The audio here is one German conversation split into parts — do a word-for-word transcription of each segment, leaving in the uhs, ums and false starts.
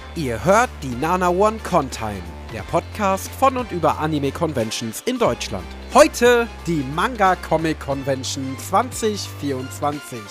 Ihr hört die Nana One Contime, der Podcast von und über Anime Conventions in Deutschland. Heute die Manga Comic Convention zwanzig vierundzwanzig.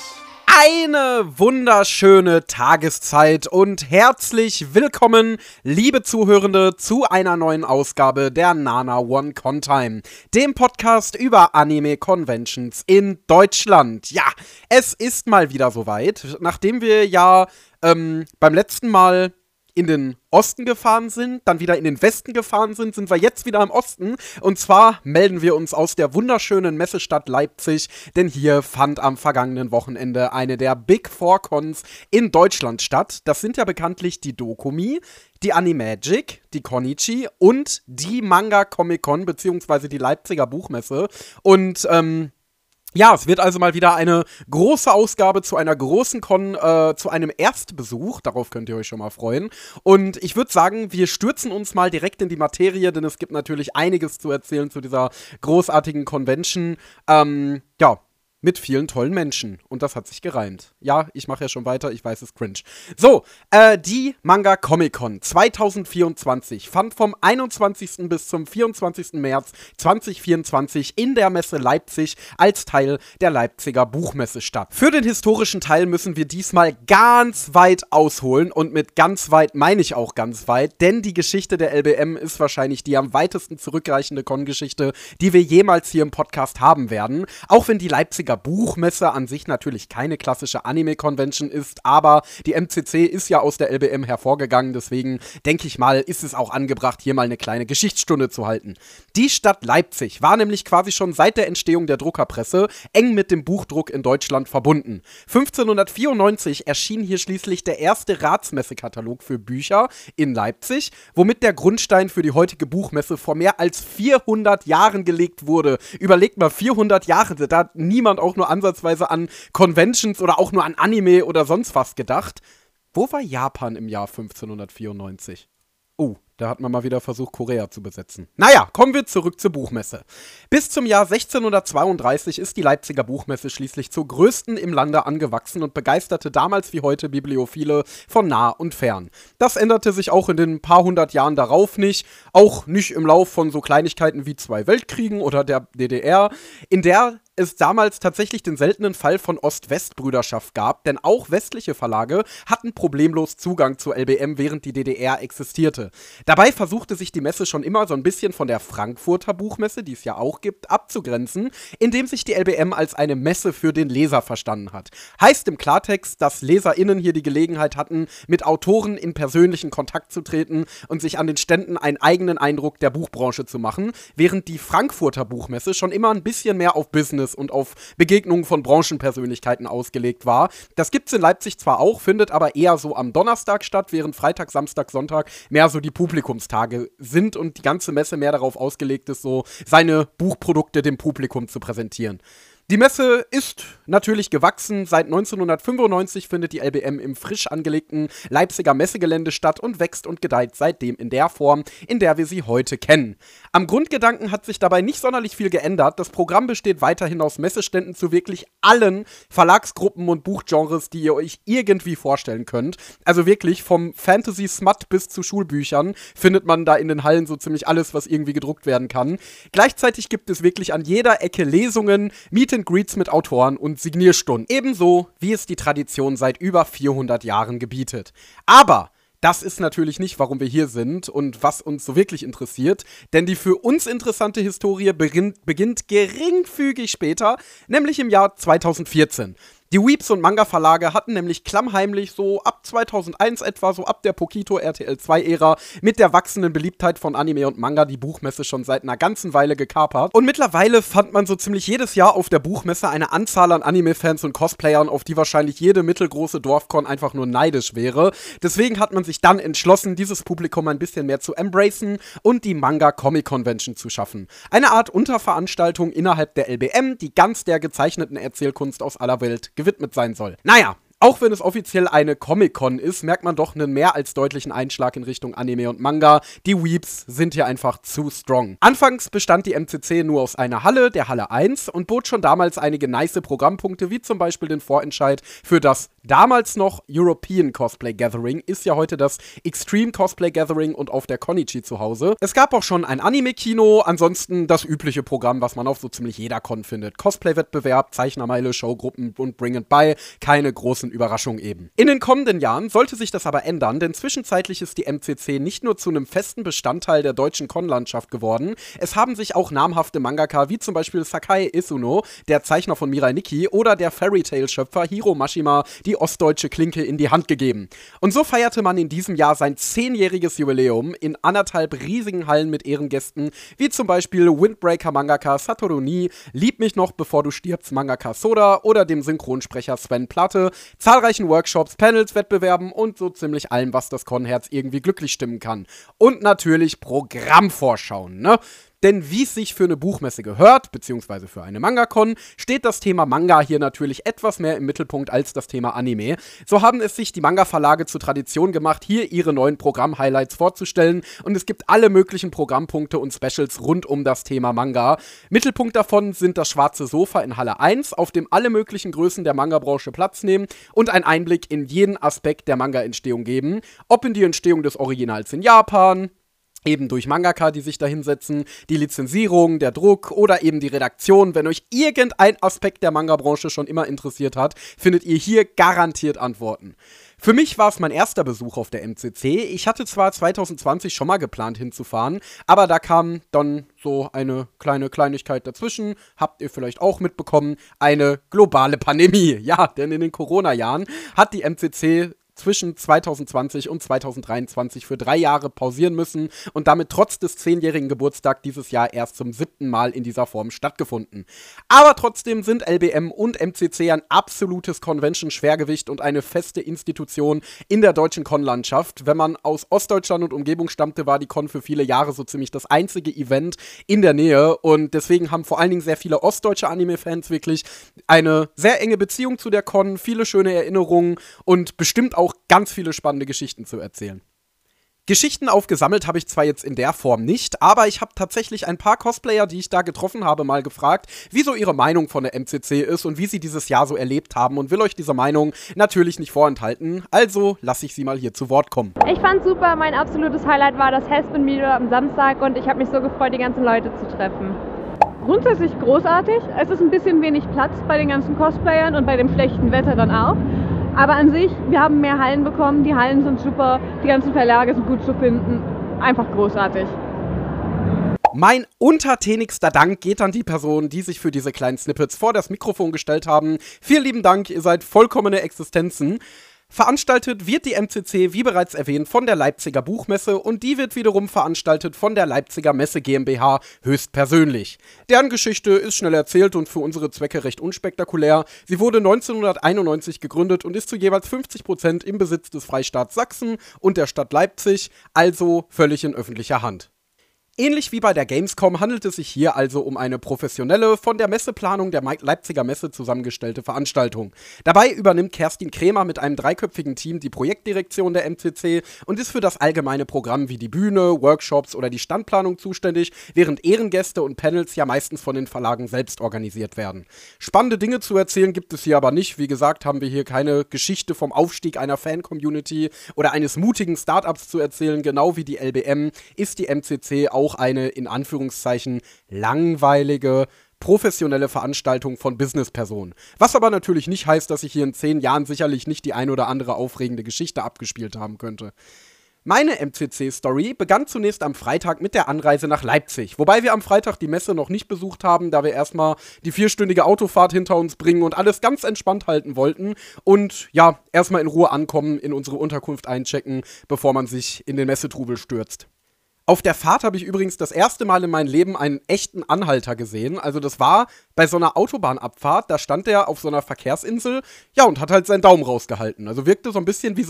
Eine wunderschöne Tageszeit und herzlich willkommen, liebe Zuhörende, zu einer neuen Ausgabe der Nana One Contime, dem Podcast über Anime Conventions in Deutschland. Ja, es ist mal wieder soweit, nachdem wir ja ähm, beim letzten Mal in den Osten gefahren sind, dann wieder in den Westen gefahren sind, sind wir jetzt wieder im Osten. Und zwar melden wir uns aus der wunderschönen Messestadt Leipzig, denn hier fand am vergangenen Wochenende eine der Big Four Cons in Deutschland statt. Das sind ja bekanntlich die Dokumi, die Animagic, die Konichi und die Manga Comic Con, beziehungsweise die Leipziger Buchmesse. Und, ähm, ja, es wird also mal wieder eine große Ausgabe zu einer großen Con, äh, zu einem Erstbesuch. Darauf könnt ihr euch schon mal freuen. Und ich würde sagen, wir stürzen uns mal direkt in die Materie, denn es gibt natürlich einiges zu erzählen zu dieser großartigen Convention. Ähm, ja, mit vielen tollen Menschen. Und das hat sich gereimt. Ja, ich mache ja schon weiter, ich weiß, es ist cringe. So, äh, die Manga Comic Con zwanzig vierundzwanzig fand vom einundzwanzigsten bis zum vierundzwanzigsten März zweitausendvierundzwanzig in der Messe Leipzig als Teil der Leipziger Buchmesse statt. Für den historischen Teil müssen wir diesmal ganz weit ausholen und mit ganz weit meine ich auch ganz weit, denn die Geschichte der L B M ist wahrscheinlich die am weitesten zurückreichende Con-Geschichte, die wir jemals hier im Podcast haben werden. Auch wenn die Leipziger Buchmesse an sich natürlich keine klassische Anime-Convention ist, aber die M C C ist ja aus der L B M hervorgegangen, deswegen denke ich mal, ist es auch angebracht, hier mal eine kleine Geschichtsstunde zu halten. Die Stadt Leipzig war nämlich quasi schon seit der Entstehung der Druckerpresse eng mit dem Buchdruck in Deutschland verbunden. fünfzehnhundertvierundneunzig erschien hier schließlich der erste Ratsmessekatalog für Bücher in Leipzig, womit der Grundstein für die heutige Buchmesse vor mehr als vierhundert Jahren gelegt wurde. Überlegt mal, vierhundert Jahre, da hat niemand auch nur ansatzweise an Conventions oder auch nur an Anime oder sonst was gedacht. Wo war Japan im Jahr fünfzehnhundertvierundneunzig? Oh, da hat man mal wieder versucht, Korea zu besetzen. Naja, kommen wir zurück zur Buchmesse. Bis zum Jahr sechzehnhundertzweiunddreißig ist die Leipziger Buchmesse schließlich zur größten im Lande angewachsen und begeisterte damals wie heute Bibliophile von nah und fern. Das änderte sich auch in den paar hundert Jahren darauf nicht, auch nicht im Lauf von so Kleinigkeiten wie zwei Weltkriegen oder der D D R, in der es damals tatsächlich den seltenen Fall von Ost-West-Brüderschaft gab, denn auch westliche Verlage hatten problemlos Zugang zur L B M, während die D D R existierte. Dabei versuchte sich die Messe schon immer so ein bisschen von der Frankfurter Buchmesse, die es ja auch gibt, abzugrenzen, indem sich die L B M als eine Messe für den Leser verstanden hat. Heißt im Klartext, dass LeserInnen hier die Gelegenheit hatten, mit Autoren in persönlichen Kontakt zu treten und sich an den Ständen einen eigenen Eindruck der Buchbranche zu machen, während die Frankfurter Buchmesse schon immer ein bisschen mehr auf Business und auf Begegnungen von Branchenpersönlichkeiten ausgelegt war. Das gibt's in Leipzig zwar auch, findet aber eher so am Donnerstag statt, während Freitag, Samstag, Sonntag mehr so die Publikumstage sind und die ganze Messe mehr darauf ausgelegt ist, so seine Buchprodukte dem Publikum zu präsentieren. Die Messe ist natürlich gewachsen. Seit neunzehnhundertfünfundneunzig findet die L B M im frisch angelegten Leipziger Messegelände statt und wächst und gedeiht seitdem in der Form, in der wir sie heute kennen. Am Grundgedanken hat sich dabei nicht sonderlich viel geändert. Das Programm besteht weiterhin aus Messeständen zu wirklich allen Verlagsgruppen und Buchgenres, die ihr euch irgendwie vorstellen könnt. Also wirklich vom Fantasy-Smut bis zu Schulbüchern findet man da in den Hallen so ziemlich alles, was irgendwie gedruckt werden kann. Gleichzeitig gibt es wirklich an jeder Ecke Lesungen, Meet and Greets mit Autoren und Signierstunden. Ebenso, wie es die Tradition seit über vierhundert Jahren gebietet. Aber das ist natürlich nicht, warum wir hier sind und was uns so wirklich interessiert, denn die für uns interessante Historie beginnt, beginnt geringfügig später, nämlich im Jahr zweitausendvierzehn. Die Weeps- und Manga-Verlage hatten nämlich klammheimlich so ab zweitausendeins etwa, so ab der Pokito-R T L zwei Ära, mit der wachsenden Beliebtheit von Anime und Manga die Buchmesse schon seit einer ganzen Weile gekapert. Und mittlerweile fand man so ziemlich jedes Jahr auf der Buchmesse eine Anzahl an Anime-Fans und Cosplayern, auf die wahrscheinlich jede mittelgroße Dorfcon einfach nur neidisch wäre. Deswegen hat man sich dann entschlossen, dieses Publikum ein bisschen mehr zu embracen und die Manga-Comic-Convention zu schaffen. Eine Art Unterveranstaltung innerhalb der L B M, die ganz der gezeichneten Erzählkunst aus aller Welt gewidmet sein soll. Naja, Auch wenn es offiziell eine Comic-Con ist, merkt man doch einen mehr als deutlichen Einschlag in Richtung Anime und Manga. Die Weeps sind hier einfach zu strong. Anfangs bestand die M C C nur aus einer Halle, der Halle eins, und bot schon damals einige nice Programmpunkte, wie zum Beispiel den Vorentscheid für das damals noch European Cosplay Gathering, ist ja heute das Extreme Cosplay Gathering und auf der Konichi zu Hause. Es gab auch schon ein Anime-Kino, ansonsten das übliche Programm, was man auf so ziemlich jeder Con findet. Cosplay-Wettbewerb, Zeichnermeile, Showgruppen und Bring and Buy, keine großen Überraschung eben. In den kommenden Jahren sollte sich das aber ändern, denn zwischenzeitlich ist die M C C nicht nur zu einem festen Bestandteil der deutschen Con-Landschaft geworden, es haben sich auch namhafte Mangaka wie zum Beispiel Sakai Isuno, der Zeichner von Mirai Nikki, oder der Fairy Tail-Schöpfer Hiro Mashima die ostdeutsche Klinke in die Hand gegeben. Und so feierte man in diesem Jahr sein zehnjähriges Jubiläum in anderthalb riesigen Hallen mit Ehrengästen, wie zum Beispiel Windbreaker-Mangaka Satoru Nii, Lieb mich noch, bevor du stirbst Mangaka Soda oder dem Synchronsprecher Sven Platte, zahlreichen Workshops, Panels, Wettbewerben und so ziemlich allem, was das Con-Herz irgendwie glücklich stimmen kann. Und natürlich Programmvorschauen, ne? Denn wie es sich für eine Buchmesse gehört, beziehungsweise für eine Manga-Con, steht das Thema Manga hier natürlich etwas mehr im Mittelpunkt als das Thema Anime. So haben es sich die Manga-Verlage zur Tradition gemacht, hier ihre neuen Programm-Highlights vorzustellen, und es gibt alle möglichen Programmpunkte und Specials rund um das Thema Manga. Mittelpunkt davon sind das schwarze Sofa in Halle eins, auf dem alle möglichen Größen der Manga-Branche Platz nehmen und einen Einblick in jeden Aspekt der Manga-Entstehung geben, ob in die Entstehung des Originals in Japan, eben durch Mangaka, die sich da hinsetzen, die Lizenzierung, der Druck oder eben die Redaktion. Wenn euch irgendein Aspekt der Manga-Branche schon immer interessiert hat, findet ihr hier garantiert Antworten. Für mich war es mein erster Besuch auf der M C C. Ich hatte zwar zwanzig zwanzig schon mal geplant hinzufahren, aber da kam dann so eine kleine Kleinigkeit dazwischen, habt ihr vielleicht auch mitbekommen, eine globale Pandemie. Ja, denn in den Corona-Jahren hat die M C C zwischen zwanzig zwanzig und zwanzig dreiundzwanzig für drei Jahre pausieren müssen und damit trotz des zehnjährigen Geburtstags dieses Jahr erst zum siebten Mal in dieser Form stattgefunden. Aber trotzdem sind L B M und M C C ein absolutes Convention-Schwergewicht und eine feste Institution in der deutschen Con-Landschaft. Wenn man aus Ostdeutschland und Umgebung stammte, war die Con für viele Jahre so ziemlich das einzige Event in der Nähe, und deswegen haben vor allen Dingen sehr viele ostdeutsche Anime-Fans wirklich eine sehr enge Beziehung zu der Con, viele schöne Erinnerungen und bestimmt auch ganz viele spannende Geschichten zu erzählen. Geschichten aufgesammelt habe ich zwar jetzt in der Form nicht, aber ich habe tatsächlich ein paar Cosplayer, die ich da getroffen habe, mal gefragt, wie so ihre Meinung von der M C C ist und wie sie dieses Jahr so erlebt haben, und will euch diese Meinung natürlich nicht vorenthalten, also lasse ich sie mal hier zu Wort kommen. Ich fand super, mein absolutes Highlight war das Haspin Meetup am Samstag, und ich habe mich so gefreut, die ganzen Leute zu treffen. Grundsätzlich großartig, es ist ein bisschen wenig Platz bei den ganzen Cosplayern und bei dem schlechten Wetter dann auch. Aber an sich, wir haben mehr Hallen bekommen, die Hallen sind super, die ganzen Verlage sind gut zu finden, einfach großartig. Mein untertänigster Dank geht an die Personen, die sich für diese kleinen Snippets vor das Mikrofon gestellt haben. Vielen lieben Dank, ihr seid vollkommene Existenzen. Veranstaltet wird die M C C, wie bereits erwähnt, von der Leipziger Buchmesse, und die wird wiederum veranstaltet von der Leipziger Messe GmbH höchstpersönlich. Deren Geschichte ist schnell erzählt und für unsere Zwecke recht unspektakulär. Sie wurde neunzehnhunderteinundneunzig gegründet und ist zu jeweils fünfzig Prozent im Besitz des Freistaats Sachsen und der Stadt Leipzig, also völlig in öffentlicher Hand. Ähnlich wie bei der Gamescom handelt es sich hier also um eine professionelle, von der Messeplanung der Leipziger Messe zusammengestellte Veranstaltung. Dabei übernimmt Kerstin Krämer mit einem dreiköpfigen Team die Projektdirektion der M C C und ist für das allgemeine Programm wie die Bühne, Workshops oder die Standplanung zuständig, während Ehrengäste und Panels ja meistens von den Verlagen selbst organisiert werden. Spannende Dinge zu erzählen gibt es hier aber nicht. Wie gesagt, haben wir hier keine Geschichte vom Aufstieg einer Fan-Community oder eines mutigen Startups zu erzählen. Genau wie die L B M ist die M C C auch eine, in Anführungszeichen, langweilige, professionelle Veranstaltung von Businesspersonen. Was aber natürlich nicht heißt, dass sich hier in zehn Jahren sicherlich nicht die ein oder andere aufregende Geschichte abgespielt haben könnte. Meine M C C-Story begann zunächst am Freitag mit der Anreise nach Leipzig, wobei wir am Freitag die Messe noch nicht besucht haben, da wir erstmal die vierstündige Autofahrt hinter uns bringen und alles ganz entspannt halten wollten und ja, erstmal in Ruhe ankommen, in unsere Unterkunft einchecken, bevor man sich in den Messetrubel stürzt. Auf der Fahrt habe ich übrigens das erste Mal in meinem Leben einen echten Anhalter gesehen. Also das war bei so einer Autobahnabfahrt, da stand der auf so einer Verkehrsinsel, ja, und hat halt seinen Daumen rausgehalten. Also wirkte so ein bisschen wie so ein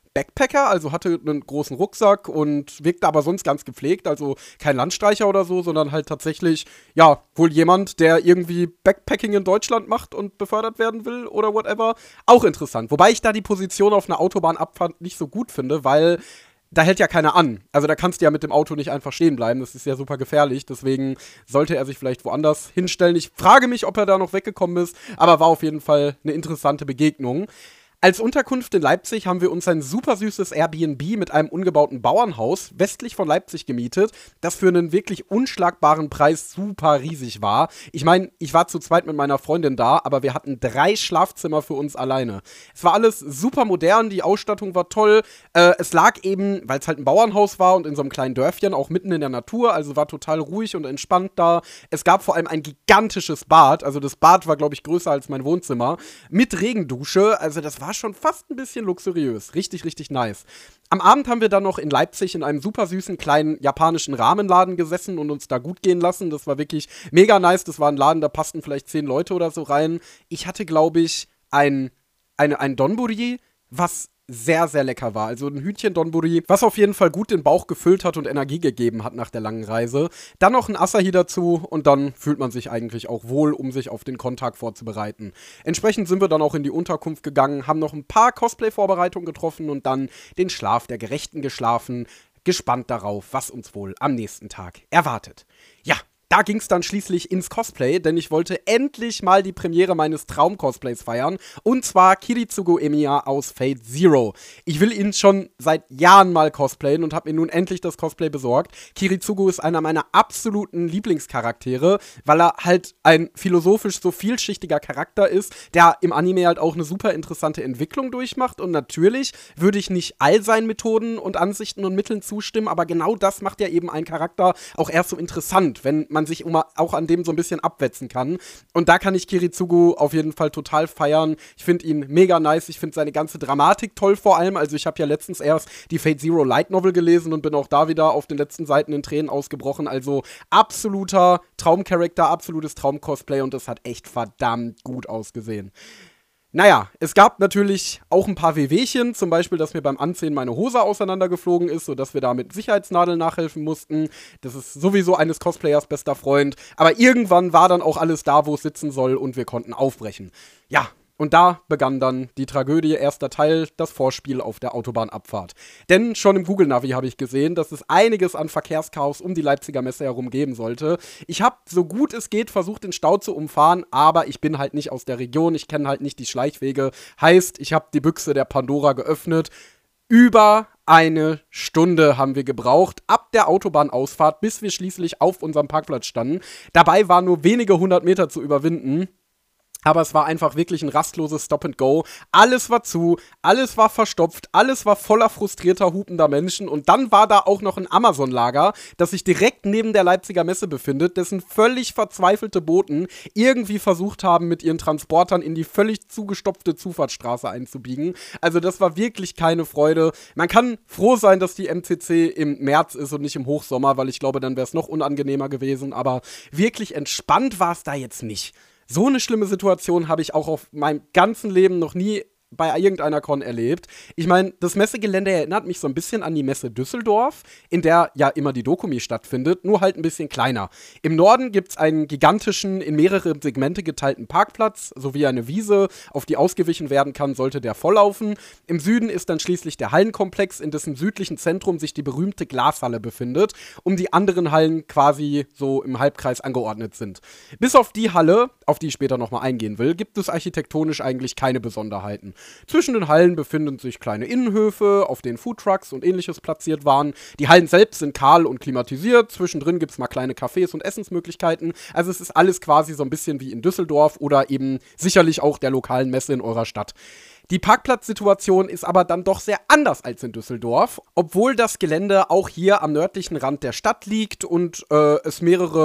Backpacker, also hatte einen großen Rucksack und wirkte aber sonst ganz gepflegt, also kein Landstreicher oder so, sondern halt tatsächlich, ja, wohl jemand, der irgendwie Backpacking in Deutschland macht und befördert werden will oder whatever. Auch interessant. Wobei ich da die Position auf einer Autobahnabfahrt nicht so gut finde, weil da hält ja keiner an. Also da kannst du ja mit dem Auto nicht einfach stehen bleiben. Das ist ja super gefährlich. Deswegen sollte er sich vielleicht woanders hinstellen. Ich frage mich, ob er da noch weggekommen ist, aber war auf jeden Fall eine interessante Begegnung. Als Unterkunft in Leipzig haben wir uns ein super süßes Airbnb mit einem ungebauten Bauernhaus westlich von Leipzig gemietet, das für einen wirklich unschlagbaren Preis super riesig war. Ich meine, ich war zu zweit mit meiner Freundin da, aber wir hatten drei Schlafzimmer für uns alleine. Es war alles super modern, die Ausstattung war toll. Äh, es lag eben, weil es halt ein Bauernhaus war und in so einem kleinen Dörfchen, auch mitten in der Natur, also war total ruhig und entspannt da. Es gab vor allem ein gigantisches Bad, also das Bad war, glaube ich, größer als mein Wohnzimmer, mit Regendusche, also das war schon fast ein bisschen luxuriös. Richtig, richtig nice. Am Abend haben wir dann noch in Leipzig in einem super süßen kleinen japanischen Rahmenladen gesessen und uns da gut gehen lassen. Das war wirklich mega nice. Das war ein Laden, da passten vielleicht zehn Leute oder so rein. Ich hatte, glaube ich, ein, eine, ein Donburi, was sehr, sehr lecker war. Also ein Hühnchen-Donburi, was auf jeden Fall gut den Bauch gefüllt hat und Energie gegeben hat nach der langen Reise. Dann noch ein Asahi dazu und dann fühlt man sich eigentlich auch wohl, um sich auf den Kontakt vorzubereiten. Entsprechend sind wir dann auch in die Unterkunft gegangen, haben noch ein paar Cosplay-Vorbereitungen getroffen und dann den Schlaf der Gerechten geschlafen. Gespannt darauf, was uns wohl am nächsten Tag erwartet. Ja, da ging es dann schließlich ins Cosplay, denn ich wollte endlich mal die Premiere meines Traum-Cosplays feiern. Und zwar Kiritsugu Emiya aus Fate Zero. Ich will ihn schon seit Jahren mal cosplayen und habe mir nun endlich das Cosplay besorgt. Kiritsugu ist einer meiner absoluten Lieblingscharaktere, weil er halt ein philosophisch so vielschichtiger Charakter ist, der im Anime halt auch eine super interessante Entwicklung durchmacht. Und natürlich würde ich nicht all seinen Methoden und Ansichten und Mitteln zustimmen, aber genau das macht ja eben einen Charakter auch erst so interessant, wenn man man sich auch an dem so ein bisschen abwetzen kann. Und da kann ich Kiritsugu auf jeden Fall total feiern. Ich finde ihn mega nice. Ich finde seine ganze Dramatik toll vor allem. Also ich habe ja letztens erst die Fate Zero Light Novel gelesen und bin auch da wieder auf den letzten Seiten in Tränen ausgebrochen. Also absoluter Traumcharakter, absolutes Traumcosplay und das hat echt verdammt gut ausgesehen. Naja, es gab natürlich auch ein paar Wehwehchen, zum Beispiel, dass mir beim Anziehen meine Hose auseinandergeflogen ist, sodass wir da mit Sicherheitsnadeln nachhelfen mussten. Das ist sowieso eines Cosplayers bester Freund. Aber irgendwann war dann auch alles da, wo es sitzen soll und wir konnten aufbrechen. Ja, und da begann dann die Tragödie, erster Teil, das Vorspiel auf der Autobahnabfahrt. Denn schon im Google-Navi habe ich gesehen, dass es einiges an Verkehrschaos um die Leipziger Messe herum geben sollte. Ich habe, so gut es geht, versucht, den Stau zu umfahren, aber ich bin halt nicht aus der Region, ich kenne halt nicht die Schleichwege. Heißt, ich habe die Büchse der Pandora geöffnet. Über eine Stunde haben wir gebraucht, ab der Autobahnausfahrt, bis wir schließlich auf unserem Parkplatz standen. Dabei waren nur wenige hundert Meter zu überwinden. Aber es war einfach wirklich ein rastloses Stop and Go. Alles war zu, alles war verstopft, alles war voller frustrierter, hupender Menschen. Und dann war da auch noch ein Amazon-Lager, das sich direkt neben der Leipziger Messe befindet, dessen völlig verzweifelte Boten irgendwie versucht haben, mit ihren Transportern in die völlig zugestopfte Zufahrtsstraße einzubiegen. Also das war wirklich keine Freude. Man kann froh sein, dass die M C C im März ist und nicht im Hochsommer, weil ich glaube, dann wäre es noch unangenehmer gewesen. Aber wirklich entspannt war es da jetzt nicht. So eine schlimme Situation habe ich auch auf meinem ganzen Leben noch nie bei irgendeiner Con erlebt. Ich meine, das Messegelände erinnert mich so ein bisschen an die Messe Düsseldorf, in der ja immer die Dokumi stattfindet, nur halt ein bisschen kleiner. Im Norden gibt es einen gigantischen, in mehrere Segmente geteilten Parkplatz, sowie eine Wiese, auf die ausgewichen werden kann, sollte der volllaufen. Im Süden ist dann schließlich der Hallenkomplex, in dessen südlichen Zentrum sich die berühmte Glashalle befindet, um die anderen Hallen quasi so im Halbkreis angeordnet sind. Bis auf die Halle, auf die ich später nochmal eingehen will, gibt es architektonisch eigentlich keine Besonderheiten. Zwischen den Hallen befinden sich kleine Innenhöfe, auf denen Foodtrucks und ähnliches platziert waren. Die Hallen selbst sind kahl und klimatisiert. Zwischendrin gibt es mal kleine Cafés und Essensmöglichkeiten. Also es ist alles quasi so ein bisschen wie in Düsseldorf oder eben sicherlich auch der lokalen Messe in eurer Stadt. Die Parkplatzsituation ist aber dann doch sehr anders als in Düsseldorf, obwohl das Gelände auch hier am nördlichen Rand der Stadt liegt und äh, es mehrere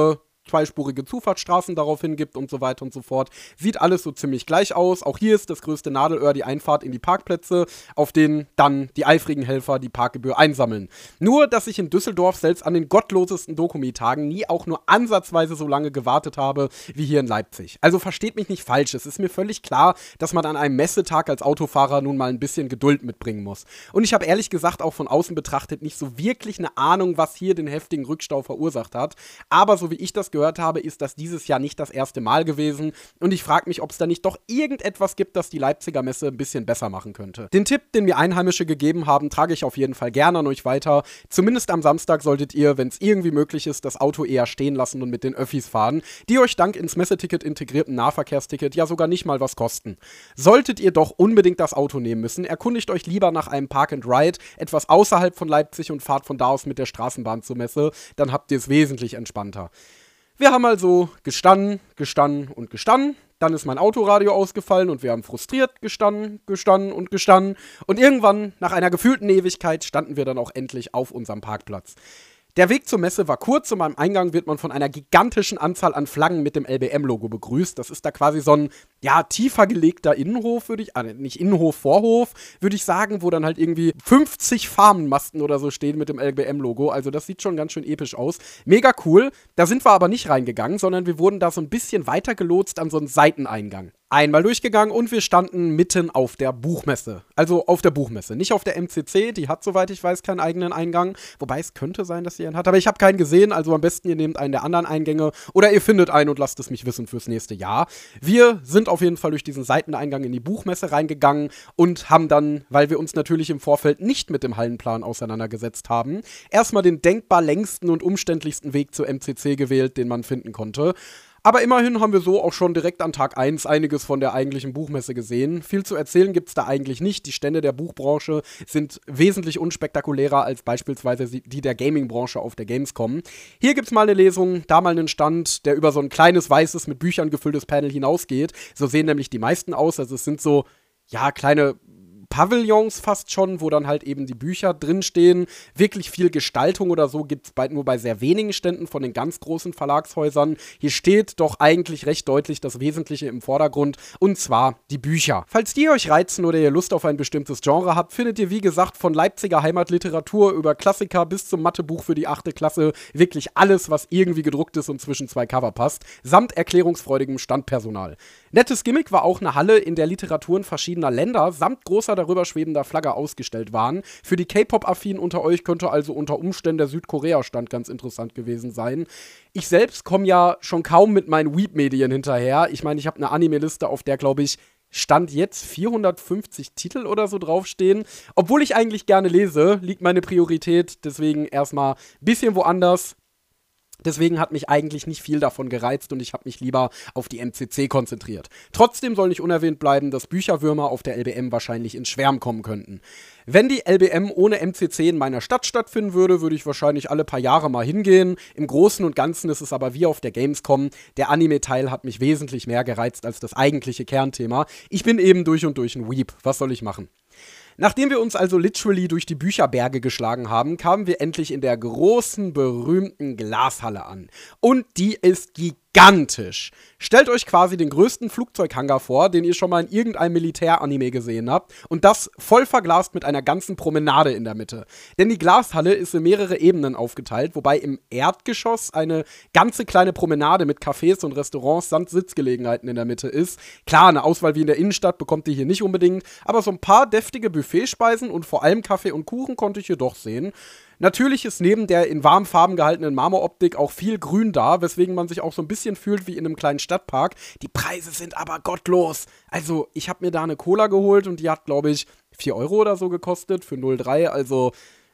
zweispurige Zufahrtsstraßen daraufhin gibt und so weiter und so fort. Sieht alles so ziemlich gleich aus. Auch hier ist das größte Nadelöhr die Einfahrt in die Parkplätze, auf denen dann die eifrigen Helfer die Parkgebühr einsammeln. Nur, dass ich in Düsseldorf selbst an den gottlosesten Dokumi-Tagen nie auch nur ansatzweise so lange gewartet habe wie hier in Leipzig. Also versteht mich nicht falsch, es ist mir völlig klar, dass man an einem Messetag als Autofahrer nun mal ein bisschen Geduld mitbringen muss. Und ich habe ehrlich gesagt auch von außen betrachtet nicht so wirklich eine Ahnung, was hier den heftigen Rückstau verursacht hat. Aber so wie ich das gehört habe, ist das dieses Jahr nicht das erste Mal gewesen und ich frage mich, ob es da nicht doch irgendetwas gibt, das die Leipziger Messe ein bisschen besser machen könnte. Den Tipp, den mir Einheimische gegeben haben, trage ich auf jeden Fall gerne an euch weiter. Zumindest am Samstag solltet ihr, wenn es irgendwie möglich ist, das Auto eher stehen lassen und mit den Öffis fahren, die euch dank ins Messeticket integrierten Nahverkehrsticket ja sogar nicht mal was kosten. Solltet ihr doch unbedingt das Auto nehmen müssen, erkundigt euch lieber nach einem Park and Ride etwas außerhalb von Leipzig und fahrt von da aus mit der Straßenbahn zur Messe, dann habt ihr es wesentlich entspannter. Wir haben also gestanden, gestanden und gestanden. Dann ist mein Autoradio ausgefallen und wir haben frustriert gestanden, gestanden und gestanden. Und irgendwann, nach einer gefühlten Ewigkeit, standen wir dann auch endlich auf unserem Parkplatz. Der Weg zur Messe war kurz und beim Eingang wird man von einer gigantischen Anzahl an Flaggen mit dem L B M-Logo begrüßt. Das ist da quasi so ein, ja, tiefer gelegter Innenhof, würde ich, äh, nicht Innenhof, Vorhof, würde ich sagen, wo dann halt irgendwie fünfzig Fahnenmasten oder so stehen mit dem L B M-Logo. Also das sieht schon ganz schön episch aus. Mega cool. Da sind wir aber nicht reingegangen, sondern wir wurden da so ein bisschen weiter gelotst an so einen Seiteneingang. Einmal durchgegangen und wir standen mitten auf der Buchmesse. Also auf der Buchmesse, nicht auf der M C C, die hat, soweit ich weiß, keinen eigenen Eingang. Wobei es könnte sein, dass sie einen hat, aber ich habe keinen gesehen, also am besten ihr nehmt einen der anderen Eingänge oder ihr findet einen und lasst es mich wissen fürs nächste Jahr. Wir sind auf jeden Fall durch diesen Seiteneingang in die Buchmesse reingegangen und haben dann, weil wir uns natürlich im Vorfeld nicht mit dem Hallenplan auseinandergesetzt haben, erstmal den denkbar längsten und umständlichsten Weg zur M C C gewählt, den man finden konnte. Aber immerhin haben wir so auch schon direkt an Tag eins einiges von der eigentlichen Buchmesse gesehen. Viel zu erzählen gibt's da eigentlich nicht. Die Stände der Buchbranche sind wesentlich unspektakulärer als beispielsweise die der Gaming-Branche auf der Gamescom. Hier gibt's mal eine Lesung, da mal einen Stand, der über so ein kleines, weißes, mit Büchern gefülltes Panel hinausgeht. So sehen nämlich die meisten aus. Also es sind so, ja, kleine Pavillons fast schon, wo dann halt eben die Bücher drinstehen. Wirklich viel Gestaltung oder so gibt es nur bei sehr wenigen Ständen von den ganz großen Verlagshäusern. Hier steht doch eigentlich recht deutlich das Wesentliche im Vordergrund, und zwar die Bücher. Falls die euch reizen oder ihr Lust auf ein bestimmtes Genre habt, findet ihr wie gesagt von Leipziger Heimatliteratur über Klassiker bis zum Mathebuch für die achte Klasse wirklich alles, was irgendwie gedruckt ist und zwischen zwei Cover passt, samt erklärungsfreudigem Standpersonal. Nettes Gimmick war auch eine Halle, in der Literaturen verschiedener Länder samt großer darüber schwebender Flagge ausgestellt waren. Für die K-Pop-Affinen unter euch könnte also unter Umständen der Südkorea-Stand ganz interessant gewesen sein. Ich selbst komme ja schon kaum mit meinen Weeb-Medien hinterher. Ich meine, ich habe eine Anime-Liste, auf der, glaube ich, Stand jetzt vierhundertfünfzig Titel oder so draufstehen. Obwohl ich eigentlich gerne lese, liegt meine Priorität deswegen erstmal ein bisschen woanders. Deswegen hat mich eigentlich nicht viel davon gereizt und ich habe mich lieber auf die M C C konzentriert. Trotzdem soll nicht unerwähnt bleiben, dass Bücherwürmer auf der L B M wahrscheinlich ins Schwärmen kommen könnten. Wenn die L B M ohne M C C in meiner Stadt stattfinden würde, würde ich wahrscheinlich alle paar Jahre mal hingehen. Im Großen und Ganzen ist es aber wie auf der Gamescom. Der Anime-Teil hat mich wesentlich mehr gereizt als das eigentliche Kernthema. Ich bin eben durch und durch ein Weeb. Was soll ich machen? Nachdem wir uns also literally durch die Bücherberge geschlagen haben, kamen wir endlich in der großen, berühmten Glashalle an. Und die ist gigantisch. Stellt euch quasi den größten Flugzeughangar vor, den ihr schon mal in irgendeinem Militär-Anime gesehen habt. Und das voll verglast mit einer ganzen Promenade in der Mitte. Denn die Glashalle ist in mehrere Ebenen aufgeteilt, wobei im Erdgeschoss eine ganze kleine Promenade mit Cafés und Restaurants samt Sitzgelegenheiten in der Mitte ist. Klar, eine Auswahl wie in der Innenstadt bekommt ihr hier nicht unbedingt, aber so ein paar deftige Buffetspeisen und vor allem Kaffee und Kuchen konnte ich hier doch sehen. Natürlich ist neben der in warmen Farben gehaltenen Marmoroptik auch viel Grün da, weswegen man sich auch so ein bisschen fühlt wie in einem kleinen Stadtpark. Die Preise sind aber gottlos. Also, ich habe mir da eine Cola geholt und die hat, glaube ich, vier Euro oder so gekostet für null Komma drei. Also,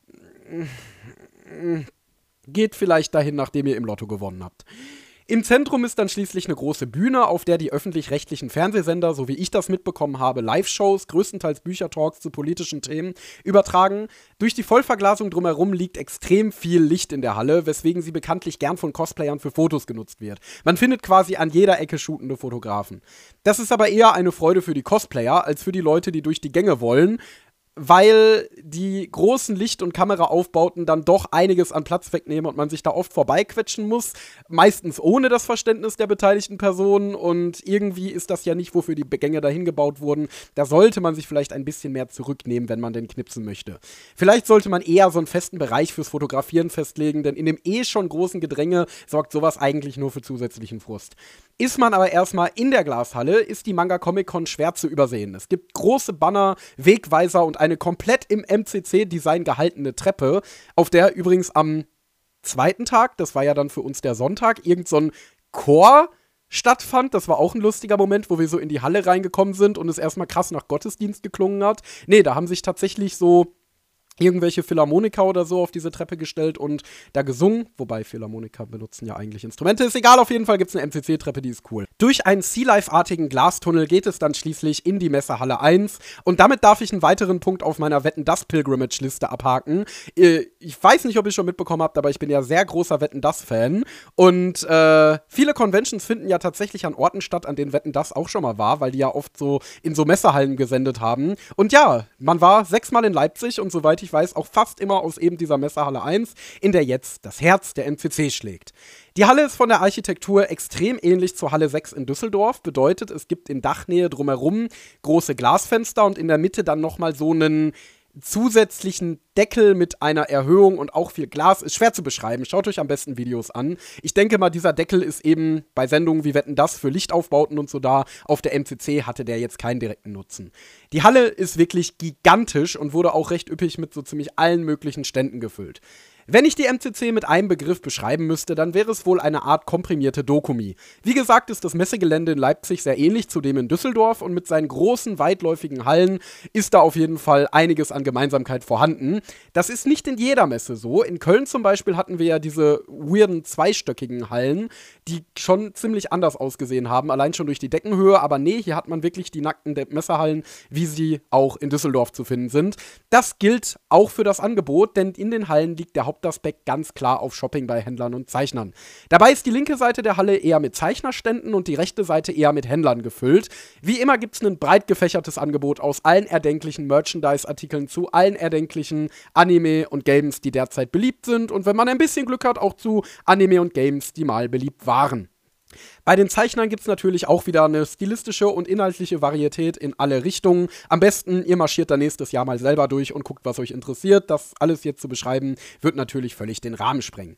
geht vielleicht dahin, nachdem ihr im Lotto gewonnen habt. Im Zentrum ist dann schließlich eine große Bühne, auf der die öffentlich-rechtlichen Fernsehsender, so wie ich das mitbekommen habe, Live-Shows, größtenteils Büchertalks zu politischen Themen übertragen. Durch die Vollverglasung drumherum liegt extrem viel Licht in der Halle, weswegen sie bekanntlich gern von Cosplayern für Fotos genutzt wird. Man findet quasi an jeder Ecke shootende Fotografen. Das ist aber eher eine Freude für die Cosplayer, als für die Leute, die durch die Gänge wollen. weil die großen Licht- und Kameraaufbauten dann doch einiges an Platz wegnehmen und man sich da oft vorbeiquetschen muss, meistens ohne das Verständnis der beteiligten Personen, und irgendwie ist das ja nicht, wofür die Gänge dahin gebaut wurden. Da sollte man sich vielleicht ein bisschen mehr zurücknehmen, wenn man denn knipsen möchte. Vielleicht sollte man eher so einen festen Bereich fürs Fotografieren festlegen, denn in dem eh schon großen Gedränge sorgt sowas eigentlich nur für zusätzlichen Frust. Ist man aber erstmal in der Glashalle, ist die Manga Comic Con schwer zu übersehen. Es gibt große Banner, Wegweiser und eine komplett im M C C-Design gehaltene Treppe, auf der übrigens am zweiten Tag, das war ja dann für uns der Sonntag, irgend so ein Chor stattfand. Das war auch ein lustiger Moment, wo wir so in die Halle reingekommen sind und es erstmal krass nach Gottesdienst geklungen hat. Nee, da haben sich tatsächlich so irgendwelche Philharmoniker oder so auf diese Treppe gestellt und da gesungen, wobei Philharmoniker benutzen ja eigentlich Instrumente, ist egal, auf jeden Fall gibt es eine M C C-Treppe, die ist cool. Durch einen Sea-Life-artigen Glastunnel geht es dann schließlich in die Messehalle eins und damit darf ich einen weiteren Punkt auf meiner Wetten-dass-Pilgrimage-Liste abhaken. Ich weiß nicht, ob ihr schon mitbekommen habt, aber ich bin ja sehr großer Wetten-dass-Fan und äh, viele Conventions finden ja tatsächlich an Orten statt, an denen Wetten-dass auch schon mal war, weil die ja oft so in so Messehallen gesendet haben. Und ja, man war sechsmal in Leipzig und soweit ich weiß, auch fast immer aus eben dieser Messehalle eins, in der jetzt das Herz der M C C schlägt. Die Halle ist von der Architektur extrem ähnlich zur Halle sechs in Düsseldorf, bedeutet, es gibt in Dachnähe drumherum große Glasfenster und in der Mitte dann nochmal so einen zusätzlichen Deckel mit einer Erhöhung und auch viel Glas. Ist schwer zu beschreiben. Schaut euch am besten Videos an. Ich denke mal, dieser Deckel ist eben bei Sendungen wie Wetten, dass für Lichtaufbauten und so da. Auf der M C C hatte der jetzt keinen direkten Nutzen. Die Halle ist wirklich gigantisch und wurde auch recht üppig mit so ziemlich allen möglichen Ständen gefüllt. Wenn ich die M C C mit einem Begriff beschreiben müsste, dann wäre es wohl eine Art komprimierte Dokumi. Wie gesagt, ist das Messegelände in Leipzig sehr ähnlich zu dem in Düsseldorf und mit seinen großen, weitläufigen Hallen ist da auf jeden Fall einiges an Gemeinsamkeit vorhanden. Das ist nicht in jeder Messe so. In Köln zum Beispiel hatten wir ja diese weirden zweistöckigen Hallen, die schon ziemlich anders ausgesehen haben, allein schon durch die Deckenhöhe, aber nee, hier hat man wirklich die nackten Messehallen, wie sie auch in Düsseldorf zu finden sind. Das gilt auch für das Angebot, denn in den Hallen liegt der Hauptaspekt ganz klar auf Shopping bei Händlern und Zeichnern. Dabei ist die linke Seite der Halle eher mit Zeichnerständen und die rechte Seite eher mit Händlern gefüllt. Wie immer gibt es ein breit gefächertes Angebot aus allen erdenklichen Merchandise-Artikeln zu allen erdenklichen Anime und Games, die derzeit beliebt sind und wenn man ein bisschen Glück hat, auch zu Anime und Games, die mal beliebt waren. Bei den Zeichnern gibt es natürlich auch wieder eine stilistische und inhaltliche Varietät in alle Richtungen. Am besten, ihr marschiert da nächstes Jahr mal selber durch und guckt, was euch interessiert. Das alles jetzt zu beschreiben, wird natürlich völlig den Rahmen sprengen.